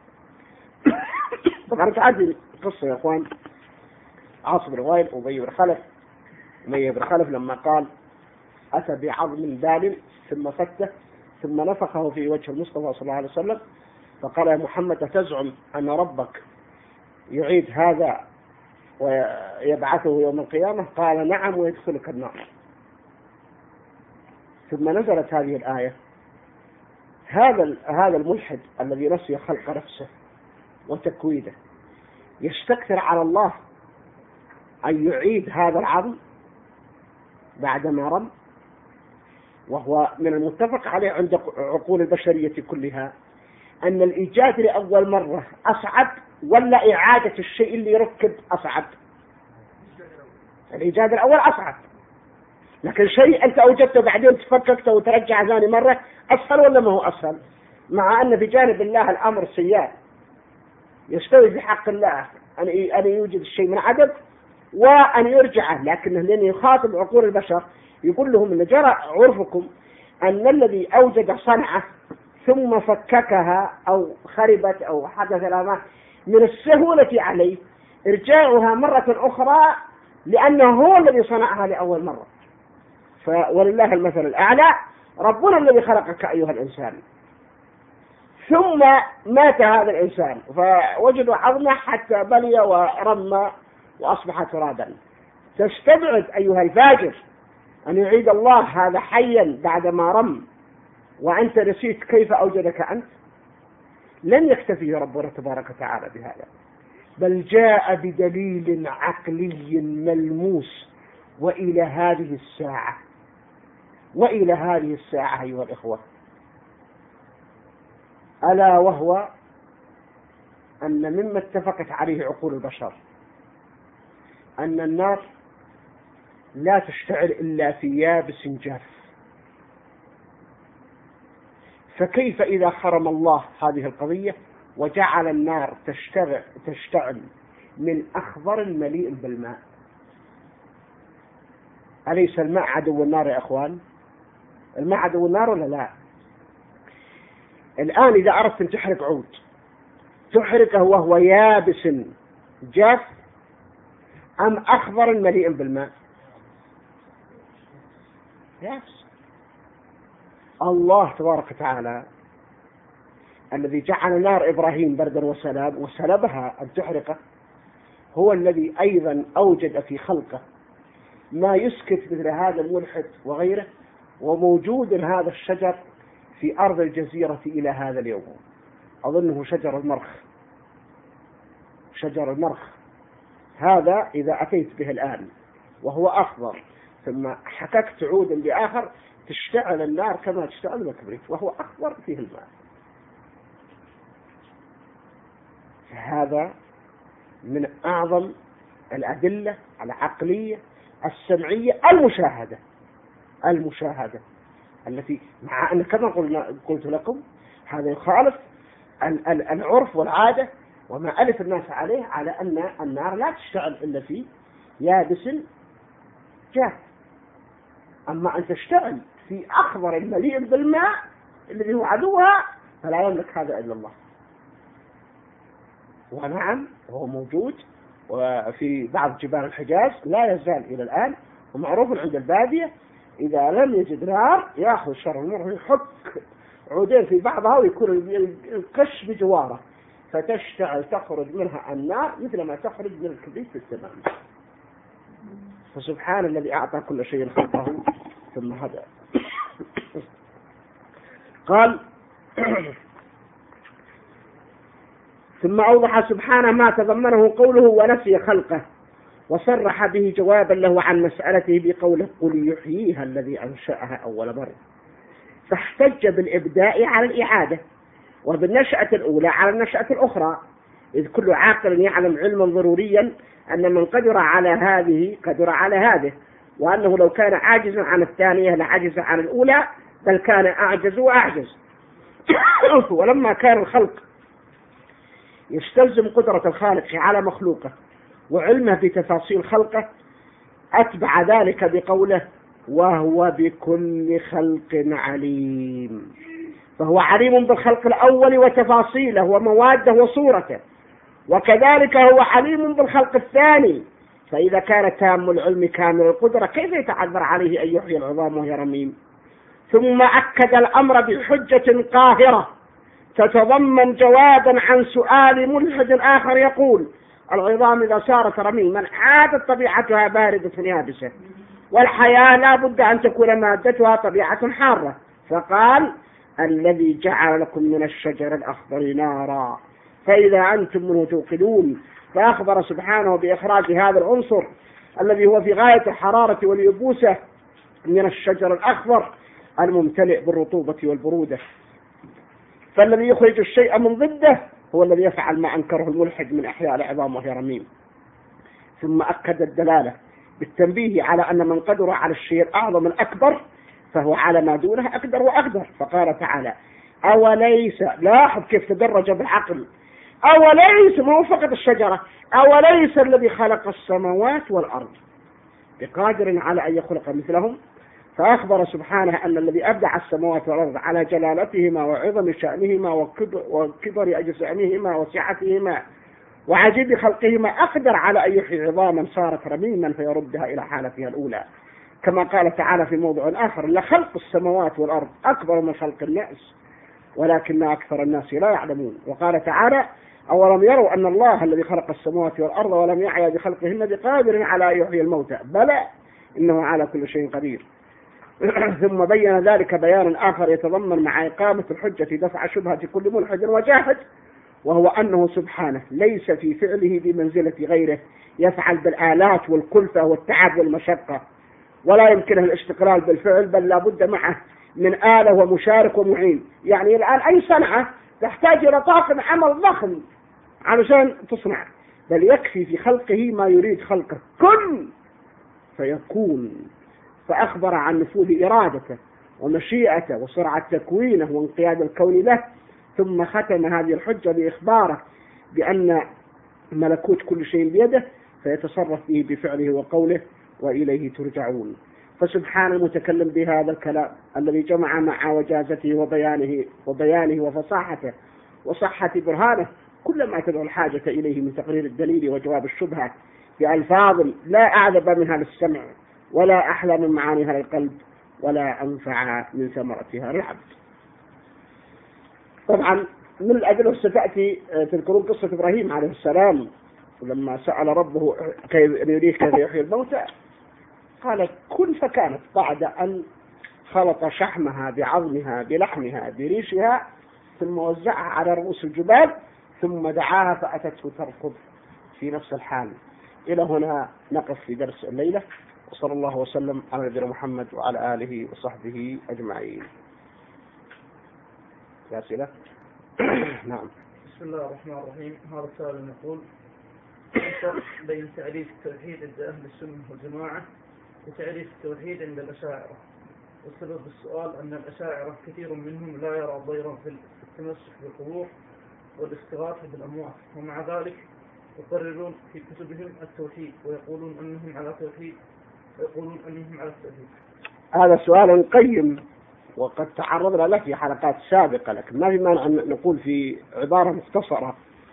طبعا تعدي القصة يا أخوان، عاصم بن وائل وأبي بن خلف أبي بن خلف لما قال أتى بعظم بال ثم فته ثم نفخه في وجه المصطفى صلى الله عليه وسلم فقال يا محمد تزعم أن ربك يعيد هذا ويبعثه يوم القيامة؟ قال نعم ويدخلك النار. ثم نزلت هذه الآية: هذا هذا الملحد الذي نسي خلق نفسه وتكويده يستكثر على الله أن يعيد هذا العظم بعدما رم، وهو من المتفق عليه عند عقول البشرية كلها أن الإيجاد لأول مرة أصعب ولا إعادة الشيء اللي يركب أصعب؟ الإيجاد الأول أصعب، لكن شيء أنت أوجدته بعدين تفككته وترجع ثاني مرة أسهل ولا ما هو أسهل؟ مع أن بجانب الله الأمر سيال، يستوي بحق الله أن يوجد الشيء من عدم وأن يرجعه، لكنه لأن يخاطب عقول البشر يقول لهم أن جرى عرفكم أن الذي أوجد صنعة ثم فككها أو خربت أو حدث لها من السهولة عليه إرجاعها مرة أخرى لأنه هو الذي صنعها لأول مرة. ولله المثل الأعلى، ربنا الذي خلقك أيها الإنسان ثم مات هذا الإنسان فوجدوا عظمه حتى بلي ورمى وأصبح ترابا. تستبعد أيها الفاجر أن يعيد الله هذا حيا بعدما رم وأنت نسيت كيف أوجدك أنت؟ لن يكتفي ربنا تبارك وتعالى بهذا، بل جاء بدليل عقلي ملموس وإلى هذه الساعة وإلى هذه الساعة أيها الإخوة، ألا وهو أن مما اتفقت عليه عقول البشر أن النار لا تشتعل إلا في يابس جاف، فكيف إذا خرم الله هذه القضية وجعل النار تشتعل, تشتعل من أخضر مليء بالماء؟ أليس الماء عدو النار يا أخوان؟ الماء عدو النار ولا لا؟ الآن إذا أردت أن تحرق عود تحرقه وهو يابس جاف أم أخضر مليء بالماء؟ يابس. الله تبارك وتعالى الذي جعل نار إبراهيم بردا وسلام وسلبها أن تحرقه هو الذي أيضا أوجد في خلقه ما يسكت مثل هذا الملحد وغيره، وموجود هذا الشجر في أرض الجزيرة إلى هذا اليوم، أظنه شجر المرخ. شجر المرخ هذا إذا أتيت به الآن وهو أخضر ثم حككت عودا بآخر تشتعل النار كما تشتعل الكبريت وهو أخضر فيه الماء. هذا من أعظم الأدلة العقلية السمعية المشاهدة المشاهدة التي مع أن كما قلنا قلت لكم هذا يخالف العرف والعادة وما ألف الناس عليه على أن النار لا تشتعل إلا في يابس جاف، أما أن تشتعل في أخضر مليء بالماء الذي هو عدوها فلا يملك هذا إلا الله. ونعم هو موجود وفي بعض جبال الحجاز لا يزال إلى الآن، ومعروف عند البادية إذا لم يجد نار يأخذ شر المر يحك عودين في بعضها ويكون القش بجواره فتشتعل تخرج منها النار مثل ما تخرج من الكبريت في التمام. فسبحان الذي أعطى كل شيء خلقه ثم هدى. قال ثم أوضح سبحانه ما تضمنه قوله ونسي خلقه، وصرح به جوابا له عن مسألته بقوله قل يحييها الذي أنشأها أول مرة، فاحتج بالإبداء على الإعادة وبالنشأة الأولى على النشأة الأخرى، إذ كل عاقل يعلم علما ضروريا أن من قدر على هذه قدر على هذه، وأنه لو كان عاجزا عن الثانية لعجز عن الأولى، بل كان أعجز وأعجز. ولما كان الخلق يستلزم قدرة الخالق على مخلوقه وعلمه بتفاصيل خلقه، أتبع ذلك بقوله وهو بكل خلق عليم، فهو عليم بالخلق الأول وتفاصيله ومواده وصورته، وكذلك هو عليم بالخلق الثاني. فإذا كان تام العلم كامل القدرة كيف يتعذر عليه أن يحيي العظام وهي رميم؟ ثم أكد الأمر بحجة قاهرة تتضمن جوابا عن سؤال ملحد آخر يقول العظام إذا صارت رميما عادت طبيعتها باردة يابسة، والحياة لا بد أن تكون مادتها طبيعة حارة، فقال الذي جعل لكم من الشجر الأخضر نارا فإذا أنتم منه توقدون. فأخبر سبحانه بإخراج هذا العنصر الذي هو في غاية الحرارة واليبوسة من الشجر الأخضر الممتلئ بالرطوبة والبرودة، فالذي يخرج الشيء من ضده هو الذي يفعل ما أنكره الملحد من إحياء العظام وهي رميم. ثم أكد الدلالة بالتنبيه على أن من قدر على الشيء الأعظم الأكبر فهو على ما دونه أقدر وأقدر، فقال تعالى أوليس، لاحظ كيف تدرج بالعقل، أوليس مو فقط الشجرة، أوليس الذي خلق السماوات والأرض بقادر على أن يخلق مثلهم. فأخبر سبحانه أن الذي أبدع السماوات والأرض على جلالتهما وعظم شأنهما وكبر أجسامهما وسعتهما وعجيب خلقهما أقدر على أن يحيي عظاما صارت رميما فيردها إلى حالتها الأولى، كما قال تعالى في موضع آخر لخلق السماوات والأرض أكبر من خلق الناس ولكن أكثر الناس لا يعلمون. وقال تعالى أولم يروا أن الله الذي خلق السماوات والأرض ولم يعي بخلقهن بقادر على أن يحيي الموتى بلى إنه على كل شيء قدير. ثم بين ذلك بيانا آخر يتضمن مع إقامة الحجة دفع شبهة كل ملحد وجاحد، وهو أنه سبحانه ليس في فعله بمنزلة غيره يفعل بالآلات والكلفة والتعب والمشقة، ولا يمكنه الاستقلال بالفعل، بل لا بد معه من آلة ومشارك ومعين. يعني الآن أي صنعة تحتاج إلى طاقم عمل ضخم علشان تصنع، بل يكفي في خلقه ما يريد خلقه كن فيكون. فأخبر عن نفوذ إرادته ومشيئته وسرعة تكوينه وانقياد الكون له، ثم ختم هذه الحجة بإخباره بأن ملكوت كل شيء بيده فيتصرف به بفعله وقوله وإليه ترجعون. فسبحان المتكلم بهذا الكلام الذي جمع مع وجازته وبيانه وبيانه وفصاحته وصحة برهانه كل ما تدعو الحاجة إليه من تقرير الدليل وجواب الشبهة بألفاظ لا أعذب منها للسمع ولا أحلى من معانيها للقلب ولا أنفع من ثمرتها للعبد. طبعا من الأدلة ستأتي تذكرون قصة إبراهيم عليه السلام لما سأل ربه كيف يريك كيف يحيي الموتى، قال كن فكانت، بعد أن خلط شحمها بعظمها بلحمها بريشها ثم وزعها على رؤوس الجبال ثم دعاها فأتته تركض في نفس الحال. إلى هنا نقف في درس الليلة، وصلى الله وسلم على نبينا محمد وعلى آله وصحبه أجمعين. أسئلة؟ نعم. بسم الله الرحمن الرحيم. هذا السؤال يقول الفرق بين تعريف التوحيد عند أهل السنة والجماعة وتعريف التوحيد عند الأشاعرة. وسبب السؤال أن الأشاعرة كثير منهم لا يرى ضيرا في التمسك بالقبور والاستغاثة بالأموات، ومع ذلك يقررون في كتبهم التوحيد ويقولون أنهم على توحيد ويقولون أنهم على التوحيد. هذا سؤال قيم وقد تعرضنا له في حلقات سابقة، لكن ما في مانع أن نقول في عبارة مختصرة.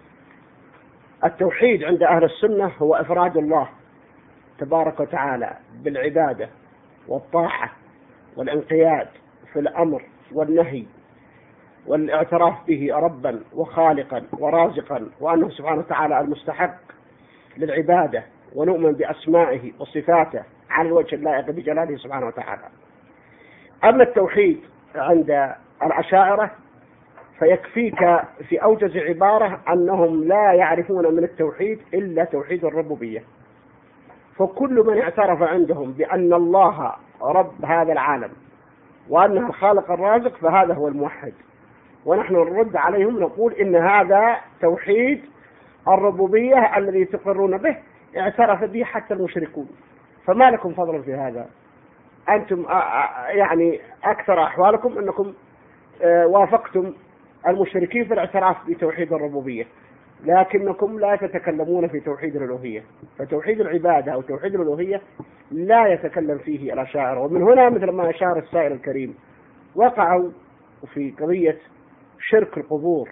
التوحيد عند أهل السنة هو إفراد الله تبارك وتعالى بالعبادة والطاعة والانقياد في الأمر والنهي والاعتراف به ربا وخالقا ورازقا، وأنه سبحانه وتعالى المستحق للعبادة، ونؤمن بأسمائه وصفاته على الوجه اللائق بجلاله سبحانه وتعالى. أما التوحيد عند الأشاعرة فيكفيك في أوجز عبارة أنهم لا يعرفون من التوحيد إلا توحيد الربوبية. فكل من اعترف عندهم بأن الله رب هذا العالم وأنه الخالق الرازق فهذا هو الموحد، ونحن نرد عليهم نقول إن هذا توحيد الربوبية الذي تقرون به اعترف به حتى المشركون، فما لكم فضل في هذا؟ أنتم يعني أكثر أحوالكم أنكم وافقتم المشركين في الاعتراف بتوحيد الربوبية، لكنكم لا تتكلمون في توحيد الألوهية. فتوحيد العبادة أو توحيد الألوهية لا يتكلم فيه الأشاعرة. ومن هنا مثل ما أشار السائل الكريم وقعوا في قضية شرك القبور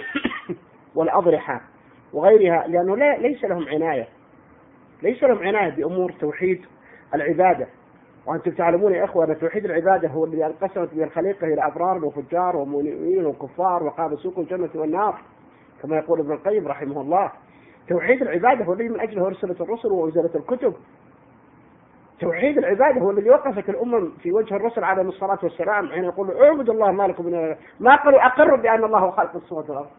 والأضرحة وغيرها، لأنه لا ليس لهم عناية ليس لهم عناية بأمور توحيد العبادة. وأنتم تعلمون يا أخوة أن توحيد العبادة هو الذي انقسمت به الخليقة إلى أبرار وفجار ومؤمنين وكفار وقام سوق الجنة والنار كما يقول ابن القيم رحمه الله. توحيد العبادة هو الذي من أجله أرسلت الرسل وأنزلت الكتب. توحيد العبادة هو الذي وقفت الأمم في وجه الرسل عليهم الصلاة والسلام حين يقولوا اعبدوا الله ما لكم من، ما قالوا أقروا بأن الله هو خالق السماوات والأرض.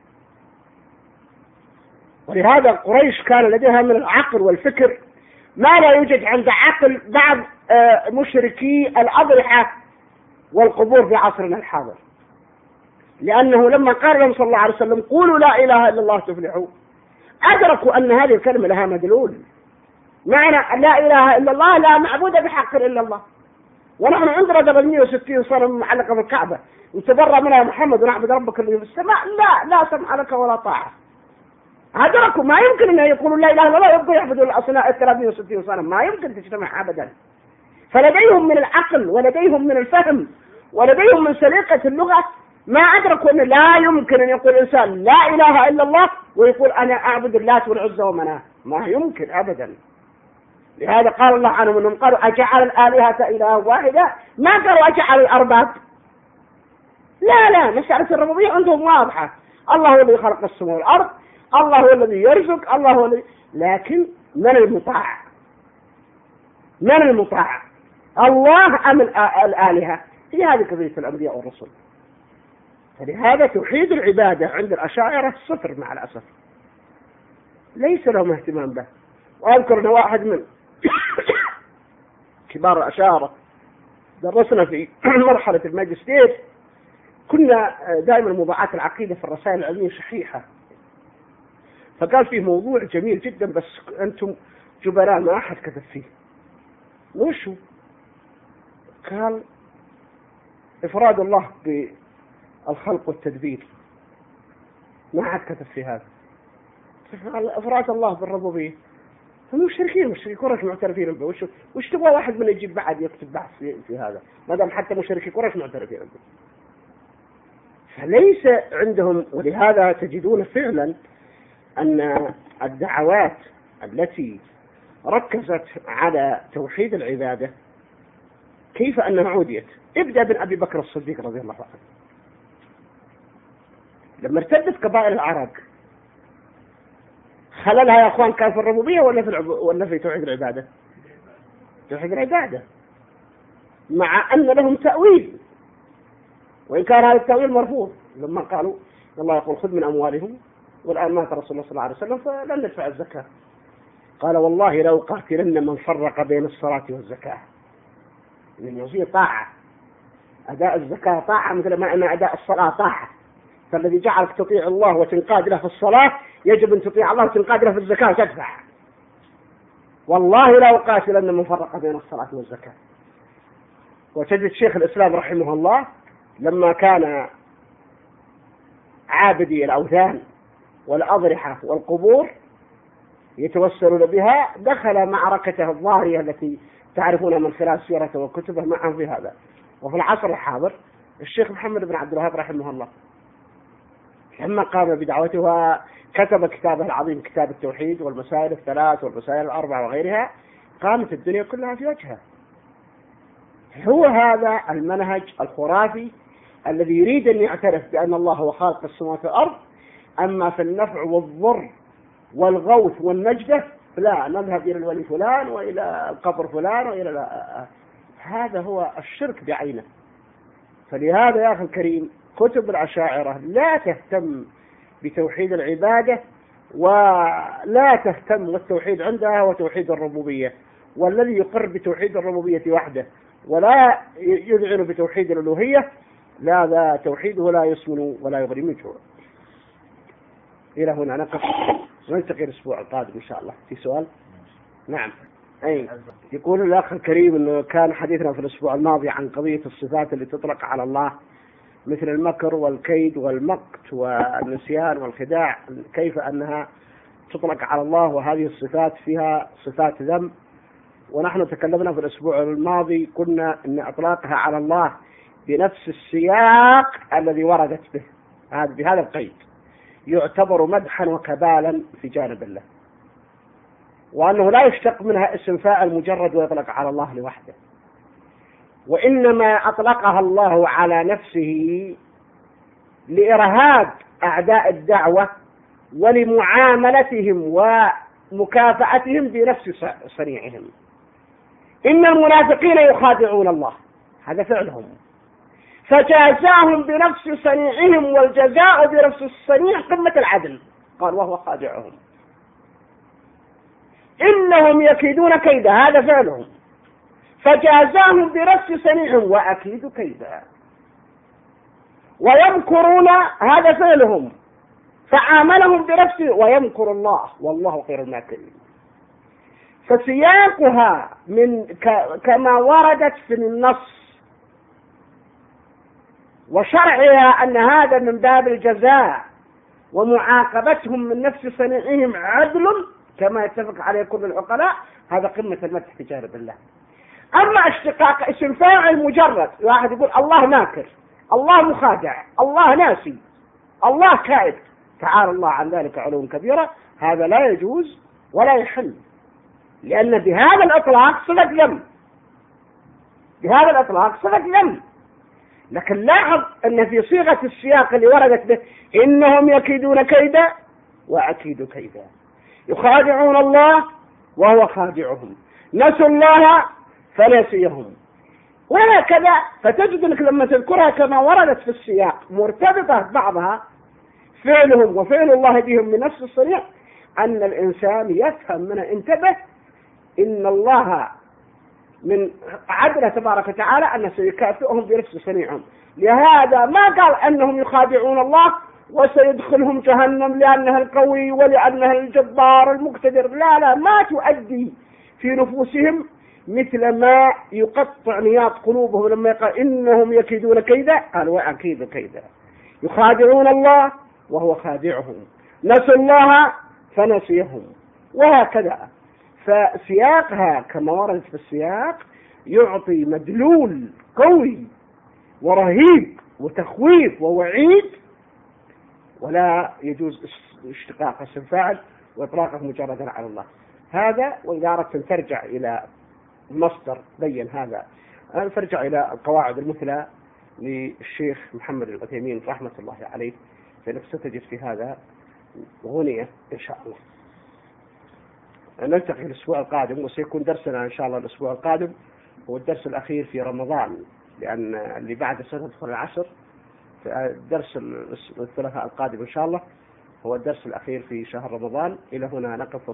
ولهذا قريش كان لديها من العقل والفكر ما لا يوجد عند عقل بعض مشركي الأضرحة والقبور في عصرنا الحاضر، لأنه لما قال لهم صلى الله عليه وسلم قولوا لا إله إلا الله تفلحوا، أدركوا أن هذه الكلمة لها مدلول. معنى لا إله إلا الله لا معبود بحق إلا الله، ونحن عندنا ثمانمائة وستين صنم معلقة في الكعبة وتبرأ منها محمد ونعبد ربك الذي في السماء، لا لا سمع لك ولا طاعة. أدركوا ما يمكن أن يقولوا لا إله إلا الله يبقوا يعبدوا الأصنام ثلاثمائة وستين صنم، ما يمكن تجتمع أبدا. فلديهم من العقل ولديهم من الفهم ولديهم من سليقة اللغة ما أدركوا أن لا يمكن أن يقول الإنسان لا إله إلا الله ويقول أنا أعبد اللات والعزى ومناه، ما يمكن أبدا. لهذا قال الله عنهم أنهم قالوا أجعل الآلهة إله واحدة، ما قالوا أجعل الأرباب. لا لا، مسألة الربوبية عندهم واضحة، الله هو الذي خلق السماء والأرض، الله هو الذي يرزق، الله هو الذي، لكن من المطاع؟ من المطاع؟ الله أم الآلهة؟ هي هذه قضية الأنبياء والرسل. فلهذا توحيد العبادة عند الأشاعرة صفر مع الأسف، ليس لهم اهتمام به. وأذكر أن واحد من كبار الأشاعرة درسنا في مرحلة الماجستير، كنا دائما موضوعات العقيدة في الرسائل العلمية شحيحة، فقال فيه موضوع جميل جدا بس أنتم جبلاء ما أحد كتب فيه. وشو؟ قال إفراد الله بالخلق والتدبير، ما أحد كتب في هذا. قال إفراد الله بالربوبية، هم مشركين مشركين قريش معترفين به. وش وش تبغى واحد من يجيب بعد يكتب بحث في, في هذا ما دام حتى مشركين قريش معترفين به؟ فليس عندهم. ولهذا تجدون فعلا أن الدعوات التي ركزت على توحيد العبادة كيف أنها عوديت. ابدأ بن أبي بكر الصديق رضي الله عنه، لما ارتدت قبائل العرب خللها يا أخوان كان في الربوبية ولا في العب... ولا في توحيد العبادة؟ توحيد العبادة، مع أن لهم تأويل وإن كان هذا التأويل مرفوض. لما قالوا الله يقول خذ من أموالهم والآن مات رسول الله صلى الله عليه وسلم فلن ندفع الزكاة، قال والله لو قاتلن من فرق بين الصلاة والزكاة. لأنه فيه طاعة، أداء الزكاة طاعة مثل ما أن أداء الصلاة طاعة. فالذي جعلك تطيع الله وتنقاد له في الصلاة يجب أن تطيع الله وتنقاد له في الزكاة وتدفع. والله لو قاتلن من فرق بين الصلاة والزكاة. وتجد شيخ الإسلام رحمه الله لما كان عابدي الأوثان والأضرحة والقبور يتوسلون بها دخل معركته الظاهرية التي تعرفونها من خلال سيرته وكتبه معهم في هذا. وفي العصر الحاضر الشيخ محمد بن عبد الوهاب رحمه الله لما قام بدعوته وكتب كتابه العظيم كتاب التوحيد والمسائل الثلاث والمسائل الأربع وغيرها، قامت الدنيا كلها في وجهه. هو هذا المنهج الخرافي الذي يريد أن يعترف بأن الله هو خالق السماوات والأرض، أما في النفع والضر والغوث والنجدة لا نذهب إلى الولي فلان وإلى القبر فلان وإلى لا. هذا هو الشرك بعينه. فلهذا يا أخي الكريم كتب الأشاعرة لا تهتم بتوحيد العبادة ولا تهتم، والتوحيد عندها وتوحيد الربوبية، والذي يقر بتوحيد الربوبية وحده ولا يذعن بتوحيد الألوهية لا ذا توحيده لا يسمن ولا يغني من جوع. إلى هنا نقف، ونلتقي الأسبوع القادم إن شاء الله. في سؤال؟ نعم. أي يقول الأخ الكريم أنه كان حديثنا في الأسبوع الماضي عن قضية الصفات اللي تطلق على الله مثل المكر والكيد والمقت والنسيان والخداع، كيف أنها تطلق على الله وهذه الصفات فيها صفات ذم. ونحن تكلمنا في الأسبوع الماضي قلنا أن إطلاقها على الله بنفس السياق الذي وردت به هذا بهذا القيد يعتبر مدحا وكبالا في جانب الله، وأنه لا يشتق منها اسم فاعل مجرد ويطلق على الله لوحده، وإنما أطلقها الله على نفسه لإرهاب أعداء الدعوة ولمعاملتهم ومكافأتهم بنفس صنيعهم. إن المنافقين يخادعون الله، هذا فعلهم، فجازاهم بنفس صنيعهم، والجزاء بنفس الصنيع قمة العدل. قال وهو خادعهم. إنهم يكيدون كيدا، هذا فعلهم، فجازاهم بنفس صنيعهم وأكيد كيدا. ويمكرون، هذا فعلهم، فعاملهم بنفس ويمكر الله والله خير الماكرين. فسياقها من كما وردت في النص وشرعها أن هذا من باب الجزاء ومعاقبتهم من نفس صنيعهم عدل كما يتفق عليه كل العقلاء، هذا قمة المدح في جانب الله. أما اشتقاق اسم فاعل مجرد، واحد يقول الله ماكر، الله مخادع، الله ناسي، الله كائد، تعالى الله عن ذلك علوا كبيرا، هذا لا يجوز ولا يحل، لأن بهذا الإطلاق صفة ذم، بهذا الإطلاق صفة ذم. لكن لاحظ أن في صيغة السياق اللي وردت به إنهم يكيدون كيدا وأكيد كيدا، يخادعون الله وهو خادعهم، نسوا الله فنسيهم، وهكذا. فتجد أنك لما تذكرها كما وردت في السياق مرتبطة بعضها فعلهم وفعل الله بهم من نفس الصنيع، أن الإنسان يفهم منها انتبه إن الله من عدله تبارك وتعالى أن سيكافئهم بنفس صنيعهم. لهذا ما قال أنهم يخادعون الله وسيدخلهم جهنم لأنها القوي ولأنها الجبار المقتدر، لا لا، ما تؤدي في نفوسهم مثل ما يقطع نياط قلوبهم لما يقال إنهم يكيدون كيدا، قال وأكيد كيدا، يخادعون الله وهو خادعهم، نسوا الله فنسيهم، وهكذا. فسياقها كما ورد في السياق يعطي مدلول قوي ورهيب وتخويف ووعيد، ولا يجوز اشتقاق اسم فاعل واطلاقه مجردا على الله. هذا وإذا أردت أن ترجع إلى مصدر بين هذا، أن ترجع إلى القواعد المثلى للشيخ محمد العثيمين رحمة الله عليه، فإنك ستجد في هذا غنية إن شاء الله. نلتقي الأسبوع القادم، وسيكون درسنا إن شاء الله الأسبوع القادم هو الدرس الأخير في رمضان، لأن اللي بعد سندخل العشر. الدرس الثلاثاء القادم إن شاء الله هو الدرس الأخير في شهر رمضان. إلى هنا نقف.